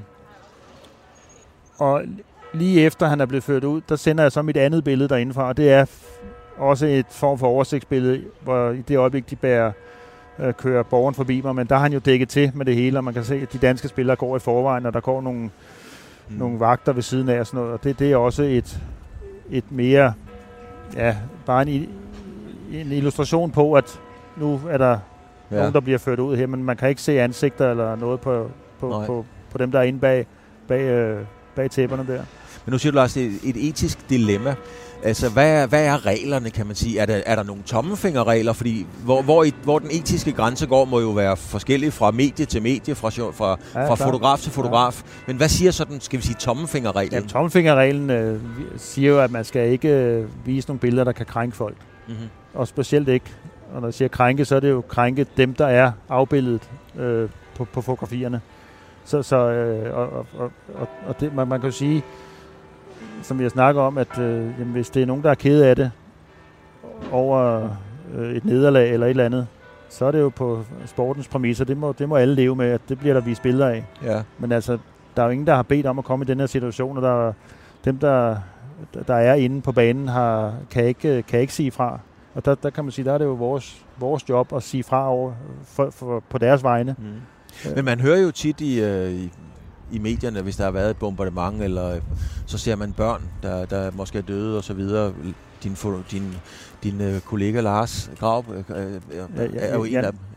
Speaker 3: og lige efter han er blevet ført ud, der sender jeg så mit andet billede derindefra, og det er også et form for oversigtsbillede, hvor i det øjeblik, de bærer, øh, kører borgeren forbi mig, men der har han jo dækket til med det hele, og man kan se, at de danske spillere går i forvejen, og der går nogle, mm. nogle vagter ved siden af og sådan noget, og det, det er også et, et mere, ja, bare en, en illustration på, at nu er der ja. nogen, der bliver ført ud her, men man kan ikke se ansigter eller noget på, på, på, på dem, der er inde bag, bag, øh, bag tæpperne der.
Speaker 2: Men nu siger du, Lars, det er et etisk dilemma. Altså, hvad er, hvad er reglerne, kan man sige? Er der, er der nogle tommelfingerregler? Fordi hvor, hvor, i, hvor den etiske grænse går, må jo være forskellig fra medie til medie, fra, fra, ja, fra fotograf til fotograf. Ja. Men hvad siger så den, skal vi sige, tommelfingerreglen?
Speaker 3: Ja, tommelfingerreglen øh, siger jo, at man skal ikke øh, vise nogle billeder, der kan krænke folk. Mm-hmm. Og specielt ikke, og når jeg siger krænke, så er det jo krænke dem, der er afbildet øh, på, på fotografierne. Så, så øh, og, og, og, og det, man, man kan jo sige, som jeg snakker om, at øh, jamen, hvis det er nogen, der er ked af det over øh, et nederlag eller et eller andet, så er det jo på sportens præmisser. Det må, det må alle leve med, at det bliver der vist billeder af.
Speaker 2: Ja.
Speaker 3: Men altså, der er jo ingen, der har bedt om at komme i den her situation, og der, dem, der, der er inde på banen, har, kan, ikke, kan ikke sige fra. Og der, der kan man sige, der er det jo vores, vores job at sige fra over for, for, på deres vegne. Mm.
Speaker 2: Ja. Men man hører jo tit i, øh, i, i medierne, hvis der har været et bombardement, eller så ser man børn, der, der måske er døde og så videre. Din, din, din øh, kollega Lars Graup øh, øh,
Speaker 3: ja, ja,
Speaker 2: er jo en
Speaker 3: Jan,
Speaker 2: af dem.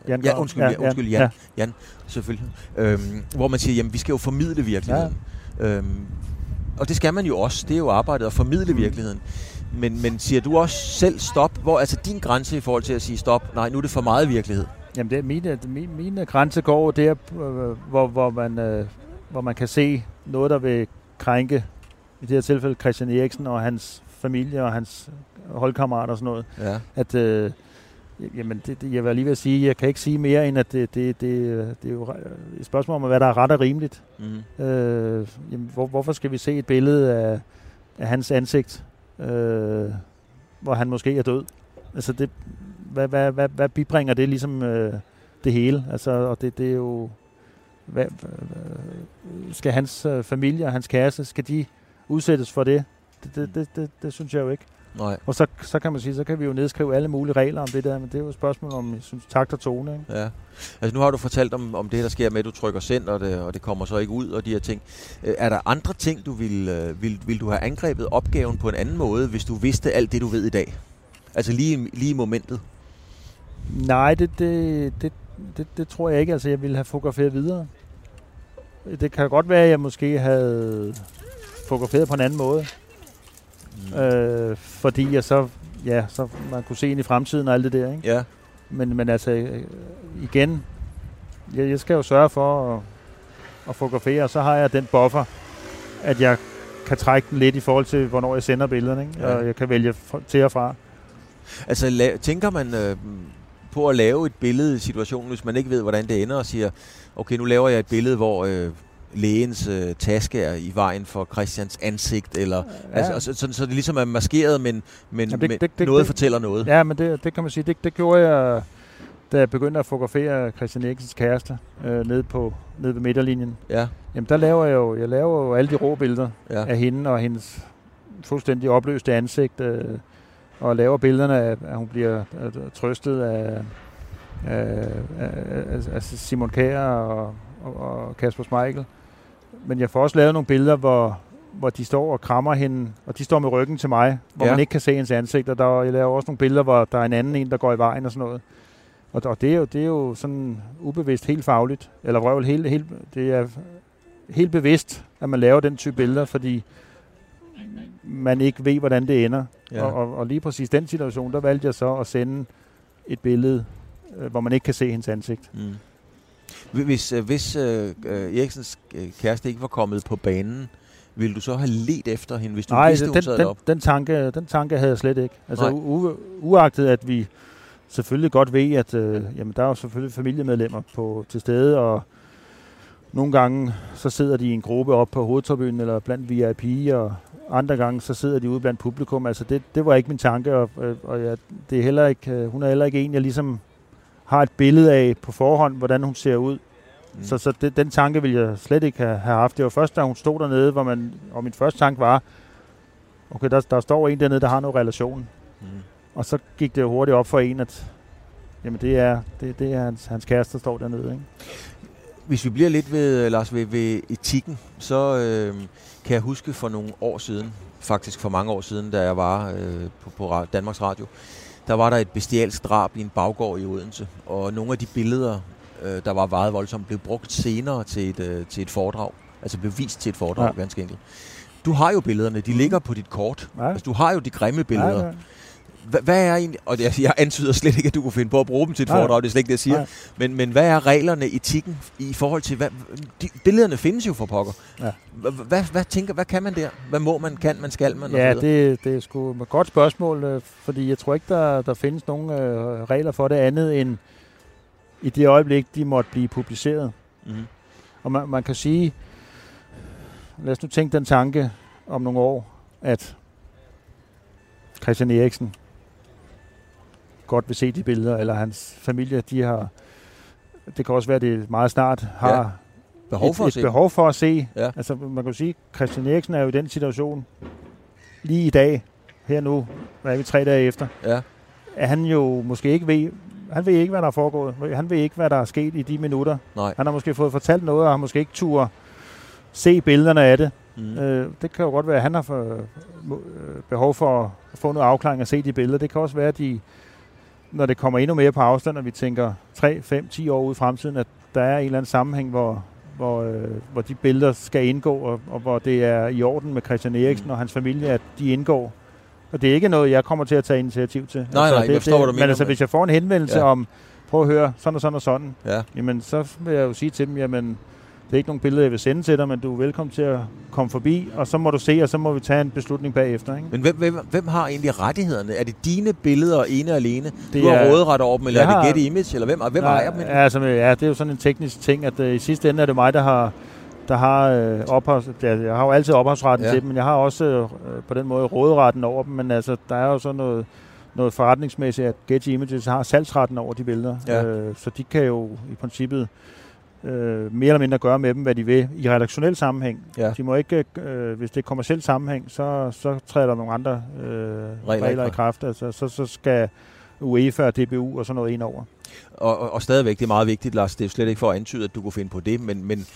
Speaker 3: Jan,
Speaker 2: ja, undskyld, ja, undskyld Jan, ja. Jan, selvfølgelig. Øhm, hvor man siger, jamen vi skal jo formidle virkeligheden. Ja. Øhm, og det skal man jo også. Det er jo arbejdet at formidle mm. virkeligheden. Men, men siger du også selv stop? Hvor altså din grænse i forhold til at sige stop? Nej, nu er det for meget virkelighed.
Speaker 3: Jamen det er mine, mine, mine grænse går der, øh, hvor, hvor, man, øh, hvor man kan se noget, der vil krænke, i det her tilfælde Christian Eriksen og hans familie og hans holdkammerater og sådan noget. Ja. At, øh, jamen det, det, jeg vil lige ved at sige, jeg kan ikke sige mere, end at det, det, det, det er jo et spørgsmål om, hvad der er ret og rimeligt. Mm. Øh, jamen, hvor, hvorfor skal vi se et billede af, af hans ansigt, øh, hvor han måske er død? Altså det... Hvad, hvad, hvad, hvad bibringer det ligesom øh, det hele? Altså, og det, det er jo... Hvad, skal hans øh, familie og hans kæreste, skal de udsættes for det? Det, det, det, det, det synes jeg jo ikke. Nej. Og så, så kan man sige, så kan vi jo nedskrive alle mulige regler om det der, men det er jo et spørgsmål om, jeg synes, takt og tone. Ikke?
Speaker 2: Ja. Altså nu har du fortalt om, om det, der sker med, at du trykker send, og det, og det kommer så ikke ud, og de her ting. Er der andre ting, du vil, vil, vil du have angrebet opgaven på en anden måde, hvis du vidste alt det, du ved i dag? Altså lige, lige i momentet?
Speaker 3: Nej, det, det, det, det, det tror jeg ikke. Altså, jeg ville have fotograferet videre. Det kan godt være, at jeg måske havde fotograferet på en anden måde. Mm. Øh, fordi jeg så, ja, så man kunne se ind i fremtiden og alt det der, ikke? Ja. Men, men altså, igen, jeg, jeg skal jo sørge for at, at fotografere, og så har jeg den buffer, at jeg kan trække den lidt i forhold til, hvornår jeg sender billederne, ikke? Ja. Og jeg kan vælge til og fra.
Speaker 2: Altså, la- tænker man... Øh på at lave et billede i situationen, hvis man ikke ved, hvordan det ender, og siger, okay, nu laver jeg et billede, hvor øh, lægens øh, taske er i vejen for Christians ansigt, eller ja. altså, så, så, så det ligesom er maskeret, men, men, ja, det, men det, det, noget det, fortæller noget.
Speaker 3: Ja, men det, det kan man sige, det, det gjorde jeg, da jeg begyndte at fotografere Christian Eriksens kæreste øh, nede på nede ved midterlinjen. Ja. Jamen der laver jeg jo, jeg laver jo alle de rå billeder ja. af hende og hendes fuldstændig opløste ansigt. Øh, og laver billederne af, at hun bliver trøstet af, af, af, af Simon Kjær og, og, og Kasper Schmeichel. Men jeg får også lavet nogle billeder, hvor, hvor de står og krammer hende, og de står med ryggen til mig, hvor ja. man ikke kan se hendes ansigt. Og der, jeg laver også nogle billeder, hvor der er en anden en, der går i vejen og sådan noget. Og, og det, er jo, det er jo sådan ubevidst helt fagligt, eller vrøvl, helt, helt, det er helt bevidst, at man laver den type billeder, fordi man ikke ved, hvordan det ender. Ja. Og, og, og lige præcis den situation, der valgte jeg så at sende et billede, øh, hvor man ikke kan se hendes ansigt.
Speaker 2: Mm. Hvis, øh, hvis øh, Eriksens kæreste ikke var kommet på banen, ville du så have ledt efter hende, hvis du
Speaker 3: Nej,
Speaker 2: vidste,
Speaker 3: den,
Speaker 2: hun sad
Speaker 3: den,
Speaker 2: deroppe?
Speaker 3: Den tanke, den tanke havde jeg slet ikke. Altså u- uagtet, at vi selvfølgelig godt ved, at øh, jamen, der er jo selvfølgelig familiemedlemmer på, til stede, og nogle gange så sidder de i en gruppe op på hovedtribunen eller blandt V I P, og andre gange så sidder de ude blandt publikum. Altså det, det var ikke min tanke, og, og jeg, det er heller ikke, hun er heller ikke en, jeg ligesom har et billede af på forhånd, hvordan hun ser ud. Mm. Så, så det, den tanke ville jeg slet ikke have, have haft. Det var først, da hun stod dernede, hvor man, og min første tanke var, okay, der, der står en dernede, der har noget relation. Mm. Og så gik det jo hurtigt op for en, at jamen det er, det, det er hans, hans kæreste, der står dernede, ikke?
Speaker 2: Hvis vi bliver lidt ved, Lars, ved, ved etikken, så øh, kan jeg huske for nogle år siden, faktisk for mange år siden, da jeg var øh, på, på Danmarks Radio, der var der et bestialsk drab i en baggård i Odense, og nogle af de billeder, øh, der var meget voldsomt, blev brugt senere til et, øh, til et foredrag, altså blev vist til et foredrag, ja. ganske enkelt. Du har jo billederne, de ligger på dit kort. Ja. Altså, du har jo de grimme billeder. Ja, ja. Hvad er egentlig, og jeg antyder slet ikke, at du kunne finde på at bruge dem til et foredrag, det er slet ikke det, jeg siger, men, men hvad er reglerne, etikken i forhold til, hvad, de, billederne findes jo for pokker. Ja. Hvad, hvad tænker, hvad kan man der? Hvad må man, kan man, skal man?
Speaker 3: Ja, det, det er sgu et godt spørgsmål, fordi jeg tror ikke, der, der findes nogen øh, regler for det andet, end i det øjeblik, de måtte blive publiceret. Mm. Og man, man kan sige, lad os nu tænke den tanke om nogle år, at Christian Eriksen godt vil se de billeder, eller hans familie, de har, det kan også være, at det meget snart har ja.
Speaker 2: behov for
Speaker 3: et,
Speaker 2: at se.
Speaker 3: et behov for at se. Ja. Altså, man kan sige, at Christian Eriksen er jo i den situation, lige i dag, her nu, hvad er vi tre dage efter, ja. at han jo måske ikke ved, han ved ikke, hvad der er foregået. Han ved ikke, hvad der er sket i de minutter. Nej. Han har måske fået fortalt noget, og har måske ikke tur se billederne af det. Mm. Øh, det kan jo godt være, at han har for, øh, behov for at få noget afklaring og se de billeder. Det kan også være, at de når det kommer endnu mere på afstand, og vi tænker tre, fem, ti år ude i fremtiden, at der er en eller anden sammenhæng, hvor, hvor, øh, hvor de billeder skal indgå, og, og hvor det er i orden med Christian Eriksen mm. og hans familie, at de indgår. Og det er ikke noget, jeg kommer til at tage initiativ til.
Speaker 2: Nej,
Speaker 3: altså,
Speaker 2: nej,
Speaker 3: det,
Speaker 2: jeg forstår,
Speaker 3: det,
Speaker 2: hvad du
Speaker 3: men
Speaker 2: mener.
Speaker 3: altså, hvis jeg får en henvendelse ja. om, prøv at høre, sådan og sådan og sådan,
Speaker 2: ja.
Speaker 3: jamen så vil jeg jo sige til dem, jamen det er ikke nogen billeder, jeg vil sende til dig, men du er velkommen til at komme forbi, og så må du se, og så må vi tage en beslutning bagefter. Ikke?
Speaker 2: Men hvem, hvem, hvem har egentlig rettighederne? Er det dine billeder ene og alene?
Speaker 3: Det
Speaker 2: du har
Speaker 3: er,
Speaker 2: råderet over dem, eller er det
Speaker 3: har,
Speaker 2: Getty Image, eller hvem, hvem
Speaker 3: nej,
Speaker 2: ejer dem?
Speaker 3: Ja, altså, ja, det er jo sådan en teknisk ting, at uh, i sidste ende er det mig, der har, der har øh, ophavs... Jeg, jeg har jo altid ophavsretten ja. til dem, men jeg har også øh, på den måde råderetten over dem, men altså, der er jo sådan noget, noget forretningsmæssigt, at Getty Images har salgsretten over de billeder,
Speaker 2: ja.
Speaker 3: øh, så de kan jo i princippet Øh, mere eller mindre gøre med dem, hvad de vil i redaktionel sammenhæng. Ja. De må ikke, øh, hvis det er kommerciel sammenhæng, så, så træder der nogle andre øh, regler, regler i kraft. Altså, så, så skal UEFA og D B U og sådan noget ind over.
Speaker 2: Og, og, og stadigvæk, det er meget vigtigt, Lars, det er slet ikke for at antyde, at du kunne finde på det, men, men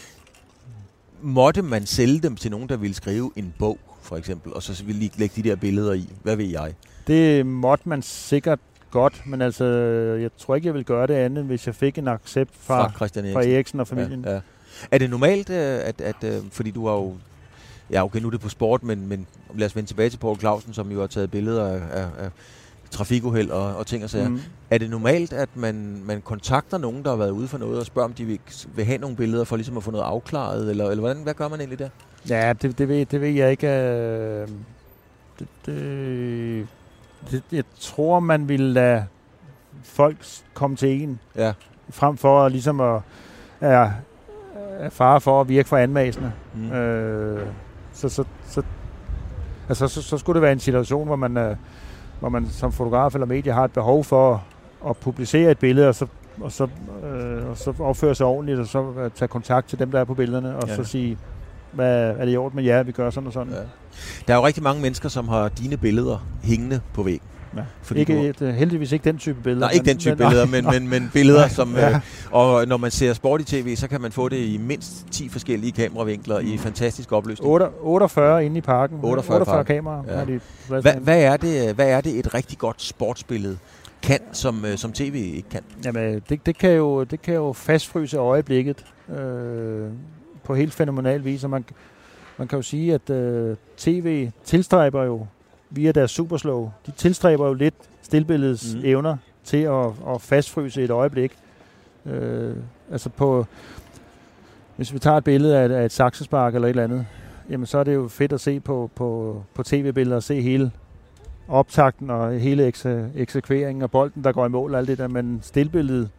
Speaker 2: måtte man sælge dem til nogen, der ville skrive en bog, for eksempel, og så ville de lægge de der billeder i? Hvad ved jeg?
Speaker 3: Det måtte man sikkert godt, men altså, jeg tror ikke, jeg vil gøre det andet, hvis jeg fik en accept fra, fra, Christian Eriksen. fra Eriksen og familien. Ja, ja.
Speaker 2: Er det normalt, at, at, at fordi du har jo, ja okay, nu er det på sport, men, men lad os vende tilbage til Poul Clausen, som jo har taget billeder af, af, af trafikuheld og, og ting og sager. Mm. Er det normalt, at man, man kontakter nogen, der har været ude for noget, og spørger, om de vil, vil have nogle billeder, for ligesom at få noget afklaret, eller, eller hvordan, hvad gør man egentlig der?
Speaker 3: Ja, det, det, ved, det ved jeg ikke. Øh, det, det Det, jeg tror, man vil lade folk komme til en,
Speaker 2: ja.
Speaker 3: frem for ligesom at er, er fare for at virke for anmasende. Mm. Øh, så, så, så, altså, så, så skulle det være en situation, hvor man, øh, hvor man som fotograf eller medie har et behov for at publicere et billede, og så, og så, øh, og så opføre sig ordentligt, og så uh, tage kontakt til dem, der er på billederne, og ja. så sige, hvad er det i orden med jer, vi gør sådan og sådan. Ja.
Speaker 2: Der er jo rigtig mange mennesker, som har dine billeder hængende på væggen.
Speaker 3: Ja. Ikke, et, heldigvis ikke den type billeder.
Speaker 2: Nej, ikke den type men, billeder, men, men, men billeder, nej, som... Ja. Øh, og når man ser sport i tv, så kan man få det i mindst ti forskellige kameravinkler i fantastisk opløsning.
Speaker 3: otteogfyrre inde i parken.
Speaker 2: otteogfyrre,
Speaker 3: otteogfyrre kameraer. Ja. De
Speaker 2: Hva, hvad, er det, hvad er det et rigtig godt sportsbillede kan, som, øh, som tv ikke kan?
Speaker 3: Jamen, det, det, kan, jo, det kan jo fastfryse øjeblikket øh, på helt fænomenal vis, og man... Man kan jo sige, at øh, tv tilstræber jo via deres superslow, de tilstræber jo lidt stillbilledets mm. evner til at, at fastfryse et øjeblik. Øh, altså på, hvis vi tager et billede af, af et saksespark eller et eller andet, jamen så er det jo fedt at se på, på, på tv-billeder og se hele optakten og hele ekse, eksekveringen og bolden, der går i mål og alt det der, men stillbilledet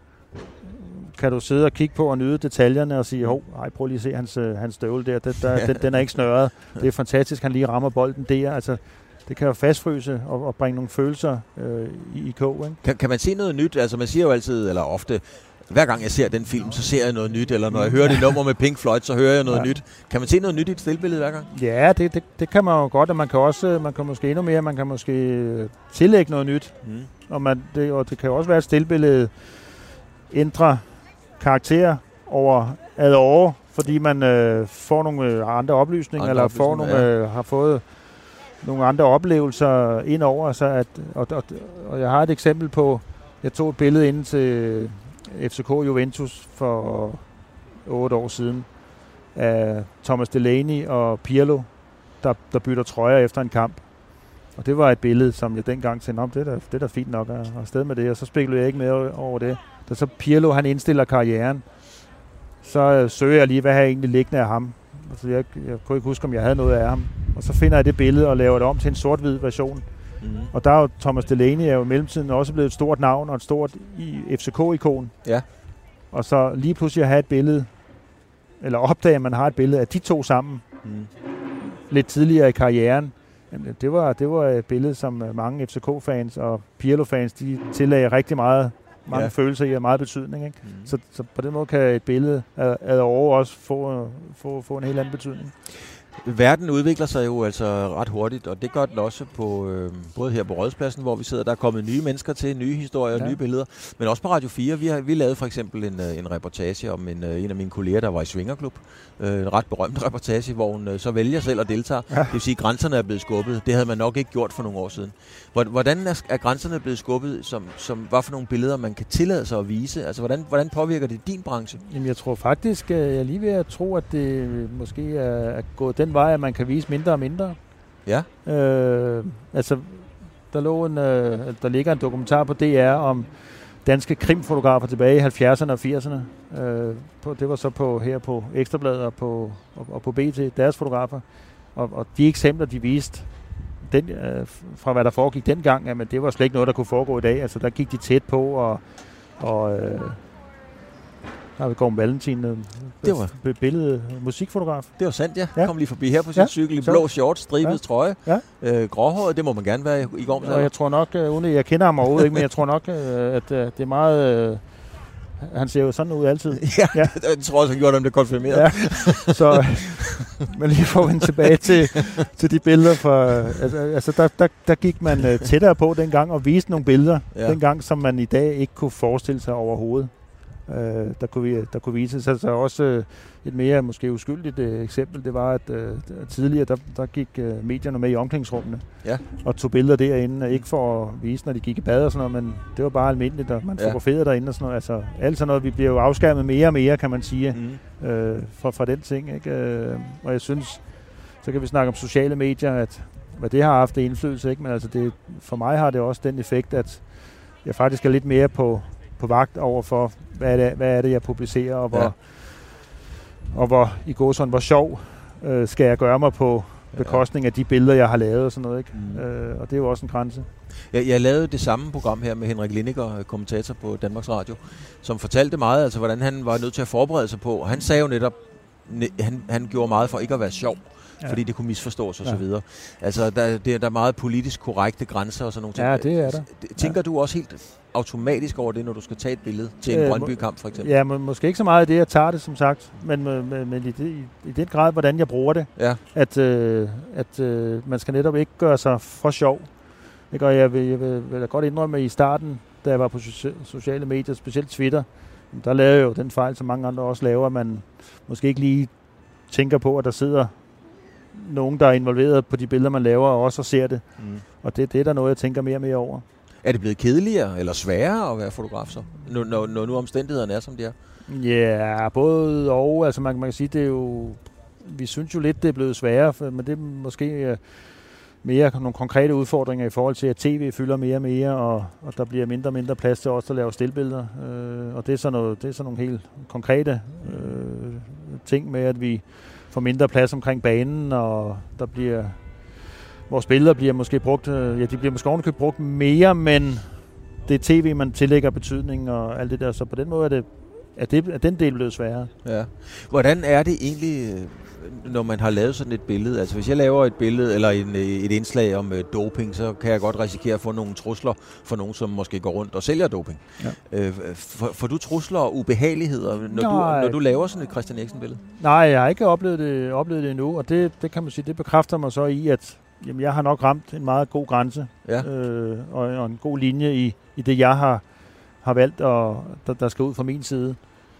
Speaker 3: kan du sidde og kigge på og nyde detaljerne og sige, hov, ej, prøv lige at se hans, hans støvle der, det, der den, den er ikke snørret. Det er fantastisk, han lige rammer bolden der. Altså, det kan jo fastfryse og, og bringe nogle følelser øh, i, i kog. Ikke?
Speaker 2: Kan, kan man se noget nyt? Altså man siger jo altid, eller ofte, hver gang jeg ser den film, så ser jeg noget nyt, eller når jeg hører det nummer med Pink Floyd, så hører jeg noget ja. nyt. Kan man se noget nyt i et stillbillede hver gang?
Speaker 3: Ja, det, det, det kan man jo godt, og man kan også, man kan måske endnu mere, man kan måske tillægge noget nyt. Mm. Og, man, det, og det kan jo også være, at stillbilledet ændrer karakter over ad år, fordi man øh, får nogle andre oplysninger, andre eller får nogle, ja. øh, har fået nogle andre oplevelser ind over sig. At, og, og, og jeg har et eksempel på, jeg tog et billede inde til F C K Juventus for otte år siden af Thomas Delaney og Pirlo, der, der bytter trøjer efter en kamp. Og det var et billede, som jeg dengang tænkte, om det er da, det fint nok at afsted med det, og så spekulerer jeg ikke mere over det. Da så Pirlo, han indstiller karrieren, så øh, søger jeg lige, hvad har jeg egentlig liggende af ham. Altså, jeg, jeg kunne ikke huske, om jeg havde noget af ham. Og så finder jeg det billede og laver det om til en sort-hvid version. Mm-hmm. Og der er jo Thomas Delaney er jo i mellemtiden også blevet et stort navn og et stort F C K-ikon.
Speaker 2: Ja.
Speaker 3: Og så lige pludselig at have et billede, eller opdage, at man har et billede af de to sammen, mm. lidt tidligere i karrieren. Jamen, det var, det var et billede, som mange F C K-fans og Pirlo-fans, de tillagde rigtig meget, mange ja. følelser i og meget betydning. Ikke? Mm. Så, så på den måde kan et billede ad, ad år også få, få, få en helt anden betydning.
Speaker 2: Verden udvikler sig jo altså ret hurtigt, og det gør den også på, øh, både her på Rådhuspladsen, hvor vi sidder. Der er kommet nye mennesker til, nye historier, ja. nye billeder, men også på Radio fire. Vi har vi lavede for eksempel en, en reportage om en, en af mine kolleger, der var i Svingerklub. Øh, en ret berømt reportage, hvor hun øh, så vælger selv at deltage. Ja. Det vil sige, at grænserne er blevet skubbet. Det havde man nok ikke gjort for nogle år siden. Hvordan er, er grænserne blevet skubbet, som, som hvad for nogle billeder, man kan tillade sig at vise? Altså, hvordan, hvordan påvirker det din branche?
Speaker 3: Jamen, jeg tror faktisk, jeg er lige ved at tro, at det måske er gået den vej, at man kan vise mindre og mindre.
Speaker 2: Ja.
Speaker 3: Øh, altså, der, lå en, øh, der ligger en dokumentar på D R om danske krimfotografer tilbage i halvfjerdserne og firserne. Øh, på, det var så på, her på Ekstrabladet og på, og, og på B T, deres fotografer. Og, og de eksempler, de viste, den, øh, fra hvad der foregik dengang, jamen, det var slet ikke noget, der kunne foregå i dag. Altså, der gik de tæt på, og, og øh, der har vi Gorm Valentin, øh,
Speaker 2: det var
Speaker 3: billede, musikfotograf.
Speaker 2: Det var sandt, ja.
Speaker 3: ja.
Speaker 2: Kom lige forbi her på sin
Speaker 3: ja.
Speaker 2: cykel i blå shorts, stribet ja. trøje.
Speaker 3: Ja.
Speaker 2: Øh, gråhåret, det må man gerne være i, i Gorms alder.
Speaker 3: Og jeg tror nok, øh, uden jeg kender ham overhovedet ikke, men jeg tror nok, øh, at øh, det er meget... Øh, han ser jo sådan ud altid.
Speaker 2: Ja, ja. Jeg tror også, han gjorde dem det konfirmeret.
Speaker 3: Ja. Så, men lige for at vende tilbage til, til de billeder, for, altså, altså der, der, der gik man uh, tættere på dengang og viste nogle billeder, ja. dengang, som man i dag ikke kunne forestille sig overhovedet. Uh, der, kunne vi, der kunne vise sig så også uh, et mere måske uskyldigt uh, eksempel, det var, at uh, tidligere, der, der gik uh, medierne med i omklædningsrummene
Speaker 2: ja. og
Speaker 3: tog billeder derinde, ikke for at vise, når de gik i bad og sådan noget, men det var bare almindeligt, og man ja. fotograferede derinde og sådan noget. Altså, alt sådan noget, vi bliver jo afskærmet mere og mere, kan man sige, mm. øh, fra, fra den ting, ikke? Øh, og jeg synes, så kan vi snakke om sociale medier, at hvad det har haft det indflydelse, ikke? Men altså, det, for mig har det også den effekt, at jeg faktisk er lidt mere på, på vagt over for, hvad er det, hvad er det jeg publicerer, og hvor, ja. og hvor i går sådan, hvor sjov øh, skal jeg gøre mig på bekostning af de billeder, jeg har lavet og sådan noget, ikke? Mm. Øh, og det er jo også en grænse.
Speaker 2: Jeg, jeg lavede det samme program her med Henrik Lindiger, kommentator på Danmarks Radio, som fortalte meget, altså hvordan han var nødt til at forberede sig på, og han sagde jo netop, han, han gjorde meget for ikke at være sjov, ja. fordi det kunne misforstås og ja. så videre. Altså, der, der er meget politisk korrekte grænser og sådan nogle ting.
Speaker 3: Ja, det er der.
Speaker 2: Tænker ja. du også helt automatisk over det, når du skal tage et billede til en øh, Brøndby-kamp, for eksempel?
Speaker 3: Ja, men måske ikke så meget i det, jeg tager det, som sagt, men, men, men i, det, i, i den grad, hvordan jeg bruger det,
Speaker 2: ja.
Speaker 3: at, øh, at øh, man skal netop ikke gøre sig for sjov. Ikke? Og jeg vil, jeg vil, vil godt indrømme, at i starten, da jeg var på sociale medier, specielt Twitter, der lavede jeg jo den fejl, som mange andre også laver, at man måske ikke lige tænker på, at der sidder nogen, der er involveret på de billeder, man laver, og også ser det. Mm. Og det, det er der noget, jeg tænker mere og mere over.
Speaker 2: Er det blevet kedeligere eller sværere at være fotograf så, når, når, når nu omstændighederne er, som de er?
Speaker 3: Ja, yeah, både og. Altså man, man kan sige, det er jo... Vi synes jo lidt, det er blevet sværere, men det er måske mere nogle konkrete udfordringer i forhold til, at tv fylder mere og mere, og, og der bliver mindre og mindre plads til os at lave stillbilleder. Øh, og det er, sådan noget, det er sådan nogle helt konkrete øh, ting med, at vi får mindre plads omkring banen, og der bliver... Vores billeder bliver måske brugt, ja, de bliver måske ovenikøbet brugt mere, men det er tv, man tillægger betydning og alt det der, så på den måde er, det, er, det, er den del blevet sværere.
Speaker 2: Ja. Hvordan er det egentlig, når man har lavet sådan et billede? Altså hvis jeg laver et billede eller en, et indslag om uh, doping, så kan jeg godt risikere at få nogle trusler for nogen, som måske går rundt og sælger doping. Ja. Uh, for, får du trusler og ubehageligheder, når du, når du laver sådan et Christian Eriksen-billede?
Speaker 3: Nej, jeg har ikke oplevet det, oplevet det endnu, og det, det kan man sige, det bekræfter mig så i, at jamen, jeg har nok ramt en meget god grænse, ja. øh, og, og en god linje i, i det, jeg har, har valgt, og der, der skal ud fra min side.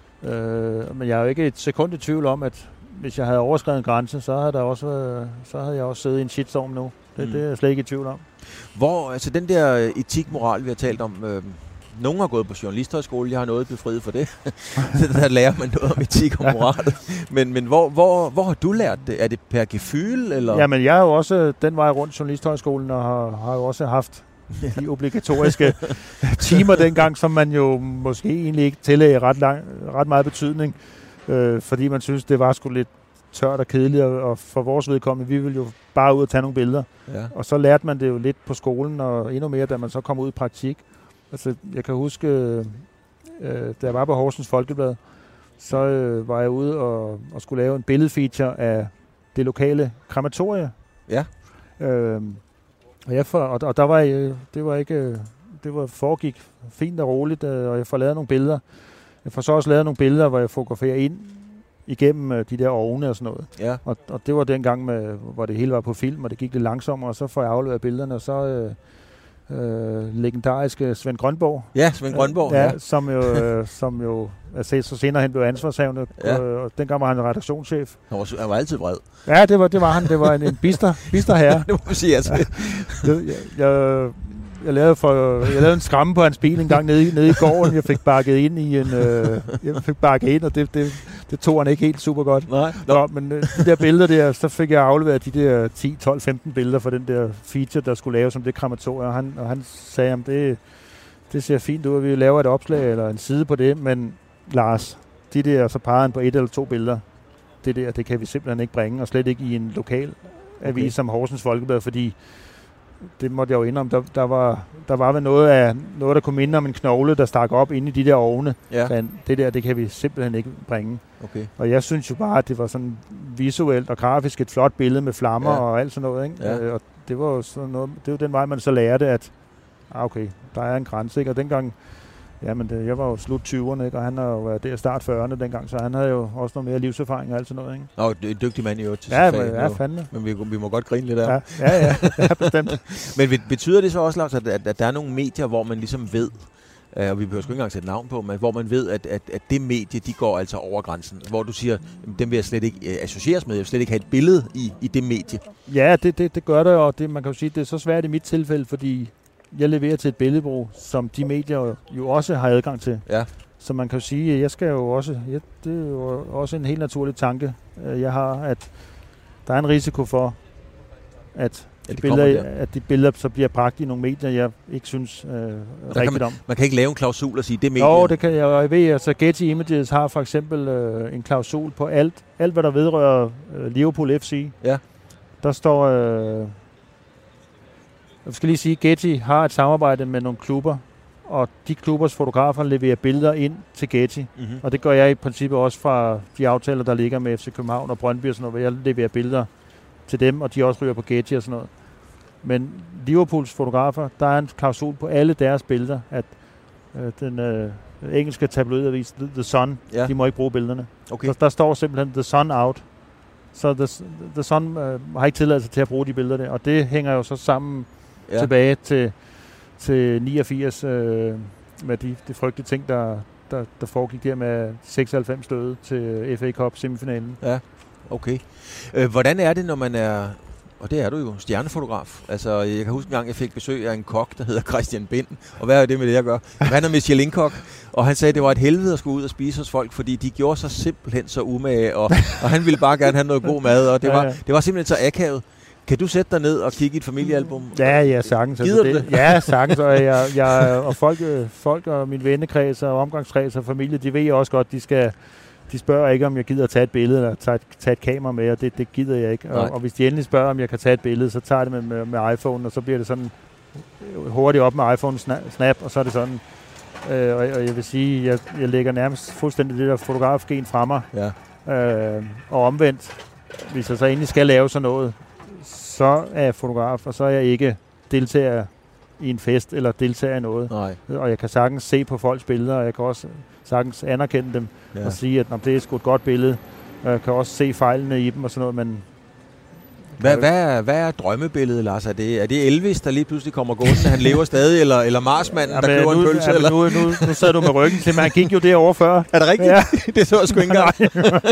Speaker 3: Øh, men jeg er jo ikke et sekund i tvivl om, at hvis jeg havde overskredet en grænse, så havde, der også, øh, så havde jeg også siddet i en shitstorm nu. Det, mm. det er jeg slet ikke i tvivl om.
Speaker 2: Hvor, altså den der etik-moral, vi har talt om, øh, nogen har gået på journalisthøjskole, jeg har noget befriet for det. Der lærer man noget om etik og moral. Men, men hvor, hvor, hvor har du lært det? Er det per gefyl? Eller?
Speaker 3: Jamen, jeg har jo også den vej rundt journalisthøjskolen, og har, har jo også haft de obligatoriske timer dengang, som man jo måske egentlig ikke tillagde ret, lang, ret meget betydning, øh, fordi man synes, det var sgu lidt tørt og kedeligt, og for vores vedkommende, vi ville jo bare ud og tage nogle billeder. Ja. Og så lærte man det jo lidt på skolen, og endnu mere, da man så kom ud i praktik. Altså, jeg kan huske, øh, da jeg var på Horsens Folkeblad, så øh, var jeg ude og, og skulle lave en billedfeature af det lokale krematorie.
Speaker 2: Ja.
Speaker 3: Øh, og, jeg for, og, og der var jeg, det var ikke, det var foregik fint og roligt, øh, og jeg får lavet nogle billeder. Jeg får så også lavet nogle billeder, hvor jeg fotograferer ind igennem øh, de der ovne og sådan noget.
Speaker 2: Ja.
Speaker 3: Og, og det var dengang, med, hvor det hele var på film, og det gik lidt langsommere, og så får jeg afleveret billederne, og så øh, øh, legendariske Svend Grønborg.
Speaker 2: Ja, Svend Grønborg.
Speaker 3: Ja,
Speaker 2: Ja.
Speaker 3: som jo, øh, som jo altså, så senere hen blev ansvarshavende,
Speaker 2: Ja.
Speaker 3: øh, og dengang var han redaktionschef.
Speaker 2: Han var, han var altid vred.
Speaker 3: Ja, det var, det var han. Det var en, en bister, bister herre.
Speaker 2: Det må man sige, altså.
Speaker 3: Ja. Jeg, jeg, jeg, lavede for, jeg lavede en skræmme på hans bil en gang nede, nede i gården. Jeg fik bakket ind i en... Øh, jeg fik bakket ind, og det, det, det tog han ikke helt super godt.
Speaker 2: Nej.
Speaker 3: Nå, men øh, de der billeder der, så fik jeg afleveret de der ti, tolv, femten billeder for den der feature, der skulle laves som det krematorium. Og han, og han sagde, at det, det ser fint ud, at vi laver et opslag eller en side på det, men Lars, de der, så pegede han på et eller to billeder. Det der, det kan vi simpelthen ikke bringe, og slet ikke i en lokal avis okay. som Horsens Folkeblad, fordi det måtte jeg jo indrømme, der, der var der var vel noget af noget, der kunne minde om en knogle, der stak op inde i de der ovne.
Speaker 2: Ja.
Speaker 3: Men det der, det kan vi simpelthen ikke bringe.
Speaker 2: Okay.
Speaker 3: Og jeg synes jo bare, at det var sådan visuelt og grafisk et flot billede med flammer ja. og alt sådan noget, ikke?
Speaker 2: Ja.
Speaker 3: Øh, og det var jo sådan noget, det var den vej, man så lærte, at ah, okay, der er en grænse, ikke? Og dengang, jamen det, jeg var jo slut tyverne, ikke? Og han har jo været der start fyrrerne dengang, så han havde jo også noget mere livserfaring og alt sådan noget, ikke?
Speaker 2: Nå, det er en dygtig mand i øvrigt til
Speaker 3: ja,
Speaker 2: sit fag.
Speaker 3: Ja, fandme.
Speaker 2: Men vi, vi må godt grine lidt af.
Speaker 3: Ja, ja, ja, ja bestemt.
Speaker 2: Men betyder det så også, Lars, at, at, at der er nogle medier, hvor man ligesom ved, øh, og vi behøver sgu ikke engang sætte navn på, men hvor man ved, at, at, at det medie, de går altså over grænsen, hvor du siger, dem vil jeg slet ikke øh, associeres med, jeg vil slet ikke have et billede i, i det medie.
Speaker 3: Ja, det, det, det gør det, og det, man kan jo sige, det er så svært i mit tilfælde, fordi jeg leverer til et billedbureau, som de medier jo også har adgang til.
Speaker 2: Ja.
Speaker 3: Så man kan jo sige, at jeg skal jo også, ja, det er jo også en helt naturlig tanke, jeg har, at der er en risiko for, at de, de billeder, at de billeder så bliver bragt i nogle medier, jeg ikke synes øh, rigtigt
Speaker 2: man,
Speaker 3: om.
Speaker 2: Man kan ikke lave en klausul og sige, det er medier.
Speaker 3: Jo, det kan jeg, og jeg ved, altså Getty Images har for eksempel øh, en klausul på alt, alt hvad der vedrører øh, Liverpool F C.
Speaker 2: Ja. Der
Speaker 3: står... Øh, jeg skal lige sige, at Getty har et samarbejde med nogle klubber, og de klubbers fotografer leverer billeder ind til Getty. Mm-hmm. Og det gør jeg i princippet også fra de aftaler, der ligger med F C København og Brøndby og sådan noget, hvor jeg leverer billeder til dem, og de også ryger på Getty og sådan noget. Men Liverpools fotografer, der er en klausul på alle deres billeder, at øh, den øh, engelske tabloidavis The, The Sun, ja. De må ikke bruge billederne.
Speaker 2: Okay.
Speaker 3: Der, der står simpelthen The Sun out. Så The, The Sun øh, har ikke tilladelse til at bruge de billeder der, og det hænger jo så sammen ja. tilbage til, til niogfirs øh, med de, de frygtelige ting, der, der, der foregik der med seksoghalvfems døde til F A Cup semifinalen.
Speaker 2: Ja, okay. Øh, hvordan er det, når man er, og det er du jo, stjernefotograf? Altså, jeg kan huske en gang, jeg fik besøg af en kok, der hedder Christian Bind, og hvad er det med det, jeg gør? Han er Michelin-kok, og han sagde, at det var et helvede at skulle ud og spise hos folk, fordi de gjorde sig simpelthen så umage, og, og han ville bare gerne have noget god mad, og det var, det var simpelthen så akavet. Kan du sætte dig ned og kigge i et familiealbum?
Speaker 3: Ja, ja, sagtens.
Speaker 2: Gider
Speaker 3: altså,
Speaker 2: det?
Speaker 3: det? Ja, sagtens. Og, jeg, jeg, og folk, folk og min vennekreds og omgangskreds og familie, de ved også godt, de skal... De spørger ikke, om jeg gider at tage et billede eller tage et, tage et kamera med, og det, det gider jeg ikke. Og, og hvis de endelig spørger, om jeg kan tage et billede, så tager jeg det med, med, med iPhone, og så bliver det sådan hurtigt op med iPhone snap, og så er det sådan. Øh, og, og jeg vil sige, jeg, jeg lægger nærmest fuldstændig det der fotografgen fra mig. Ja. Øh, og omvendt, hvis jeg så endelig skal lave sådan noget, så er jeg fotograf, og så er jeg ikke deltager i en fest eller deltager i noget.
Speaker 2: Nej.
Speaker 3: Og jeg kan sagtens se på folks billeder, og jeg kan også sagtens anerkende dem ja. og sige, at det er sgu et godt billede. Jeg kan også se fejlene i dem og sådan noget, men...
Speaker 2: Hvad, hvad, er, hvad er drømmebilledet, Lars? Er det, er det Elvis, der lige pludselig kommer gående, han lever stadig, eller, eller Marsmanden, ja, der køber nu, en pølse?
Speaker 3: Ja,
Speaker 2: eller?
Speaker 3: Nu, nu, nu sad du med ryggen til, men han gik jo derovre før.
Speaker 2: Er det rigtigt? Ja. Det så jeg sgu ikke engang.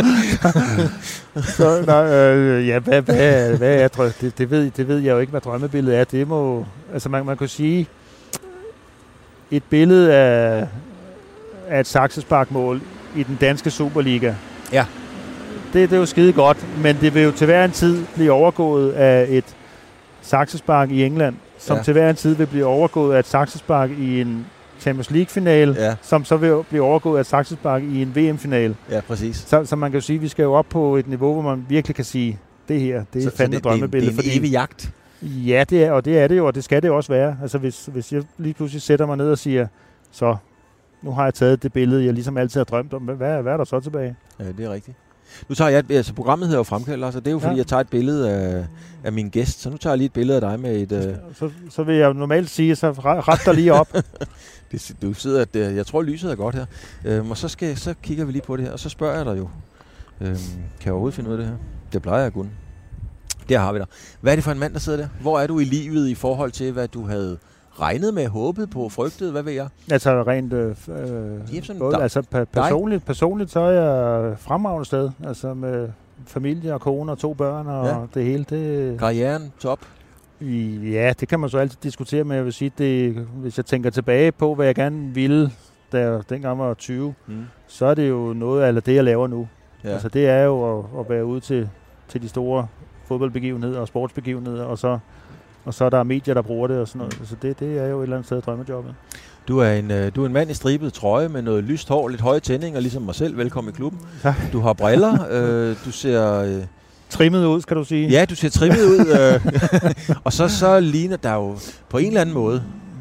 Speaker 3: Så, nej, øh, ja, hvad, hvad, hvad er drøm? Det, det, ved, det ved jeg jo ikke, hvad drømmebilledet er. Det må... Altså, man, man kan sige, et billede af, af et saksesparkmål i den danske Superliga.
Speaker 2: Ja.
Speaker 3: Det, det er jo skide godt, men det vil jo til hver en tid blive overgået af et saksespark i England, som ja. til hver en tid vil blive overgået af et saksespark i en Champions League-finale, ja. som så vil blive overgået af et saksespark i en V M-finale.
Speaker 2: Ja, præcis.
Speaker 3: Så, så man kan jo sige, at vi skal jo op på et niveau, hvor man virkelig kan sige, det her, det er fandme drømmebillede.
Speaker 2: Det er en evig jagt.
Speaker 3: Ja, det er, og det er det jo, og det skal det også være. Altså hvis, hvis jeg lige pludselig sætter mig ned og siger, så nu har jeg taget det billede, jeg ligesom altid har drømt om, hvad, hvad er der så tilbage?
Speaker 2: Ja, det er rigtigt. Nu tager jeg, altså programmet hedder jo Fremkaldt, altså det er jo fordi, ja. jeg tager et billede af, af min gæst, så nu tager jeg lige et billede af dig med et... Uh...
Speaker 3: Så, så vil jeg normalt sige, så ret dig lige op.
Speaker 2: det, du sidder, at, jeg tror lyset er godt her, uh, og så, skal, så kigger vi lige på det her, og så spørger jeg dig jo, Øhm, kan jeg overhovedet finde ud af det her? Det plejer jeg at kunne. Der har vi dig. Hvad er det for en mand, der sidder der? Hvor er du i livet i forhold til, hvad du havde regnet med, håbet på, frygtet? Hvad ved jeg?
Speaker 3: Altså rent øh,
Speaker 2: Jebsen,
Speaker 3: både,
Speaker 2: der,
Speaker 3: altså pe- personligt, personligt, så er jeg fremragende sted. Altså med familie og kone og to børn og ja. det hele. Det,
Speaker 2: karrieren, top?
Speaker 3: I, ja, det kan man så altid diskutere, men jeg vil sige, det, hvis jeg tænker tilbage på, hvad jeg gerne ville, da jeg dengang var tyve, mm. så er det jo noget af det, jeg laver nu. Ja. Altså det er jo at, at være ude til, til de store fodboldbegivenheder og sportsbegivenheder, og så, og så er der medier, der bruger det og sådan noget. Så det, det er jo et eller andet sted drømmejobbet. Du
Speaker 2: er en, du er en mand i stribet trøje med noget lyst hår, lidt høje tændinger, ligesom mig selv. Velkommen i klubben.
Speaker 3: Tak.
Speaker 2: Du har briller, øh, du ser... Øh,
Speaker 3: trimmet ud, skal du sige.
Speaker 2: Ja, du ser trimmet ud. Øh, og så, så ligner der jo på en eller anden måde,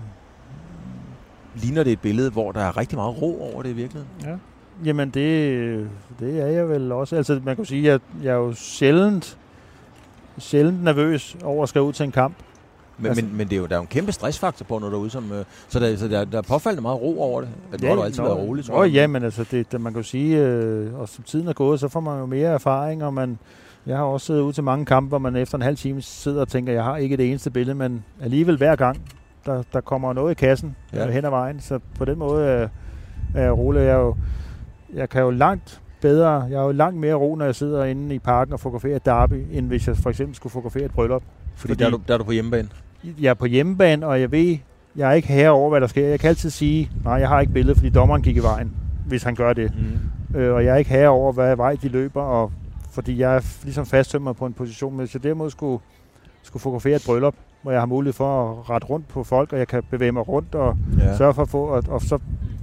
Speaker 2: ligner det et billede, hvor der er rigtig meget ro over det i virkeligheden.
Speaker 3: Ja. Jamen, det, det er jeg vel også. Altså, man kan sige, at jeg er jo sjældent, sjældent nervøs over at skal ud til en kamp.
Speaker 2: Men,
Speaker 3: altså,
Speaker 2: men, men det er jo, der er jo en kæmpe stressfaktor på noget derude, som, øh, så, der, så der, der er påfaldende meget ro over det. At ja, du har altid nå, været rolig, tror jeg.
Speaker 3: Ja, men altså, det, det, man kan jo sige, øh, og som tiden er gået, så får man jo mere erfaring, og man, jeg har også siddet ude til mange kampe, hvor man efter en halv time sidder og tænker, jeg har ikke det eneste billede, men alligevel hver gang, der, der kommer noget i kassen ja. hen ad vejen, så på den måde er, er jeg rolig. Jeg, er jo, jeg kan jo langt bedre, jeg er jo langt mere ro, når jeg sidder inde i parken og fotograferer et derby, end hvis jeg for eksempel skulle fotografere et bryllup.
Speaker 2: Fordi, Fordi der, er du, der er du på hjemmebane?
Speaker 3: Jeg er på hjemmebane, og jeg ved, jeg er ikke herre over, hvad der sker. Jeg kan altid sige, nej, jeg har ikke billedet, fordi dommeren gik i vejen, hvis han gør det. Mm. Øh, og jeg er ikke herre over, hvad vej de løber, og fordi jeg er ligesom fasttømret på en position, hvis jeg derimod skulle, skulle fotografere et bryllup, hvor jeg har mulighed for at rette rundt på folk, og jeg kan bevæge mig rundt og ja. sørge for at få, og, og så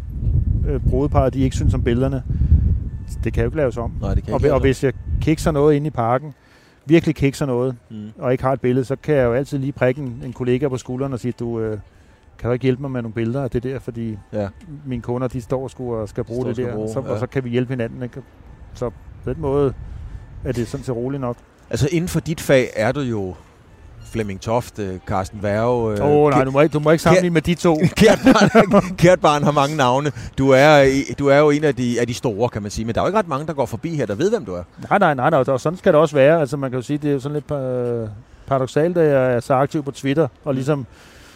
Speaker 3: øh, brudeparret, de ikke synes om billederne. Det kan jo ikke laves om.
Speaker 2: Nej, det kan
Speaker 3: og,
Speaker 2: ikke
Speaker 3: og hvis jeg kikser noget inde i parken, virkelig kikser noget, mm. og ikke har et billede, så kan jeg jo altid lige prikke en, en kollega på skulderen og sige, du øh, kan du ikke hjælpe mig med nogle billeder af det der, fordi ja. mine kunder, de står og, skulle, og skal bruge det der, bruge, så, ja. og så kan vi hjælpe hinanden. Ikke? Så på den måde er det sådan set roligt nok.
Speaker 2: Altså inden for dit fag er du jo Flemming Toft, Carsten Werge... Åh
Speaker 3: øh, oh, nej, du må, ikke, du må ikke sammenligne med de to.
Speaker 2: Kært barn, kært barn har mange navne. Du er, du er jo en af de, af de store, kan man sige. Men der er jo ikke ret mange, der går forbi her, der ved, hvem du er.
Speaker 3: Nej, nej, nej. nej og sådan skal det også være. Altså man kan jo sige, det er jo sådan lidt øh, paradoksalt, at jeg er så aktiv på Twitter, og ligesom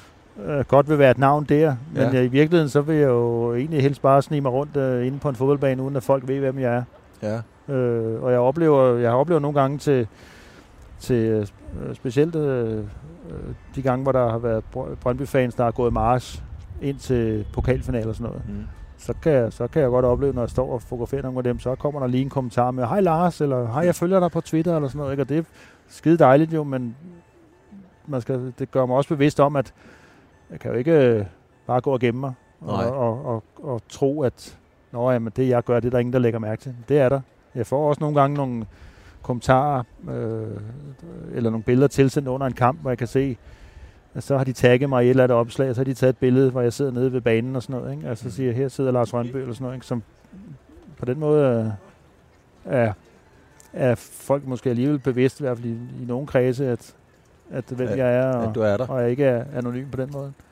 Speaker 3: øh, godt vil være et navn der. Men ja. jeg, i virkeligheden, så vil jeg jo egentlig helst bare snige mig rundt øh, inde på en fodboldbane, uden at folk ved, hvem jeg er. Ja. Øh, og jeg oplever, jeg har oplevet nogle gange til... til øh, specielt øh, de gange, hvor der har været Brøndby-fans, der har gået march ind til pokalfinaler og sådan noget. Mm. Så, kan jeg, så kan jeg godt opleve, når jeg står og fotograferer nogle af dem, så kommer der lige en kommentar med, hej Lars, eller hej, jeg følger dig på Twitter, eller sådan noget. Ikke? Og det er skide dejligt jo, men man skal, det gør mig også bevidst om, at jeg kan jo ikke øh, bare gå og gemme mig og, og, og, og tro, at nå, jamen, det jeg gør, det er der ingen, der lægger mærke til. Det er der. Jeg får også nogle gange nogle kommentarer øh, eller nogle billeder tilsendt under en kamp, hvor jeg kan se, at så har de tagget mig i et eller andet opslag, og så har de taget et billede, hvor jeg sidder nede ved banen og sådan noget. Ikke? Altså så siger jeg, her sidder Lars Rønbø eller sådan noget, ikke? Som på den måde er, er folk måske alligevel bevidst, i hvert fald i, i nogle kredse, at, at hvem
Speaker 2: at,
Speaker 3: jeg er, og,
Speaker 2: at du er der.
Speaker 3: og jeg ikke er anonym på den måde.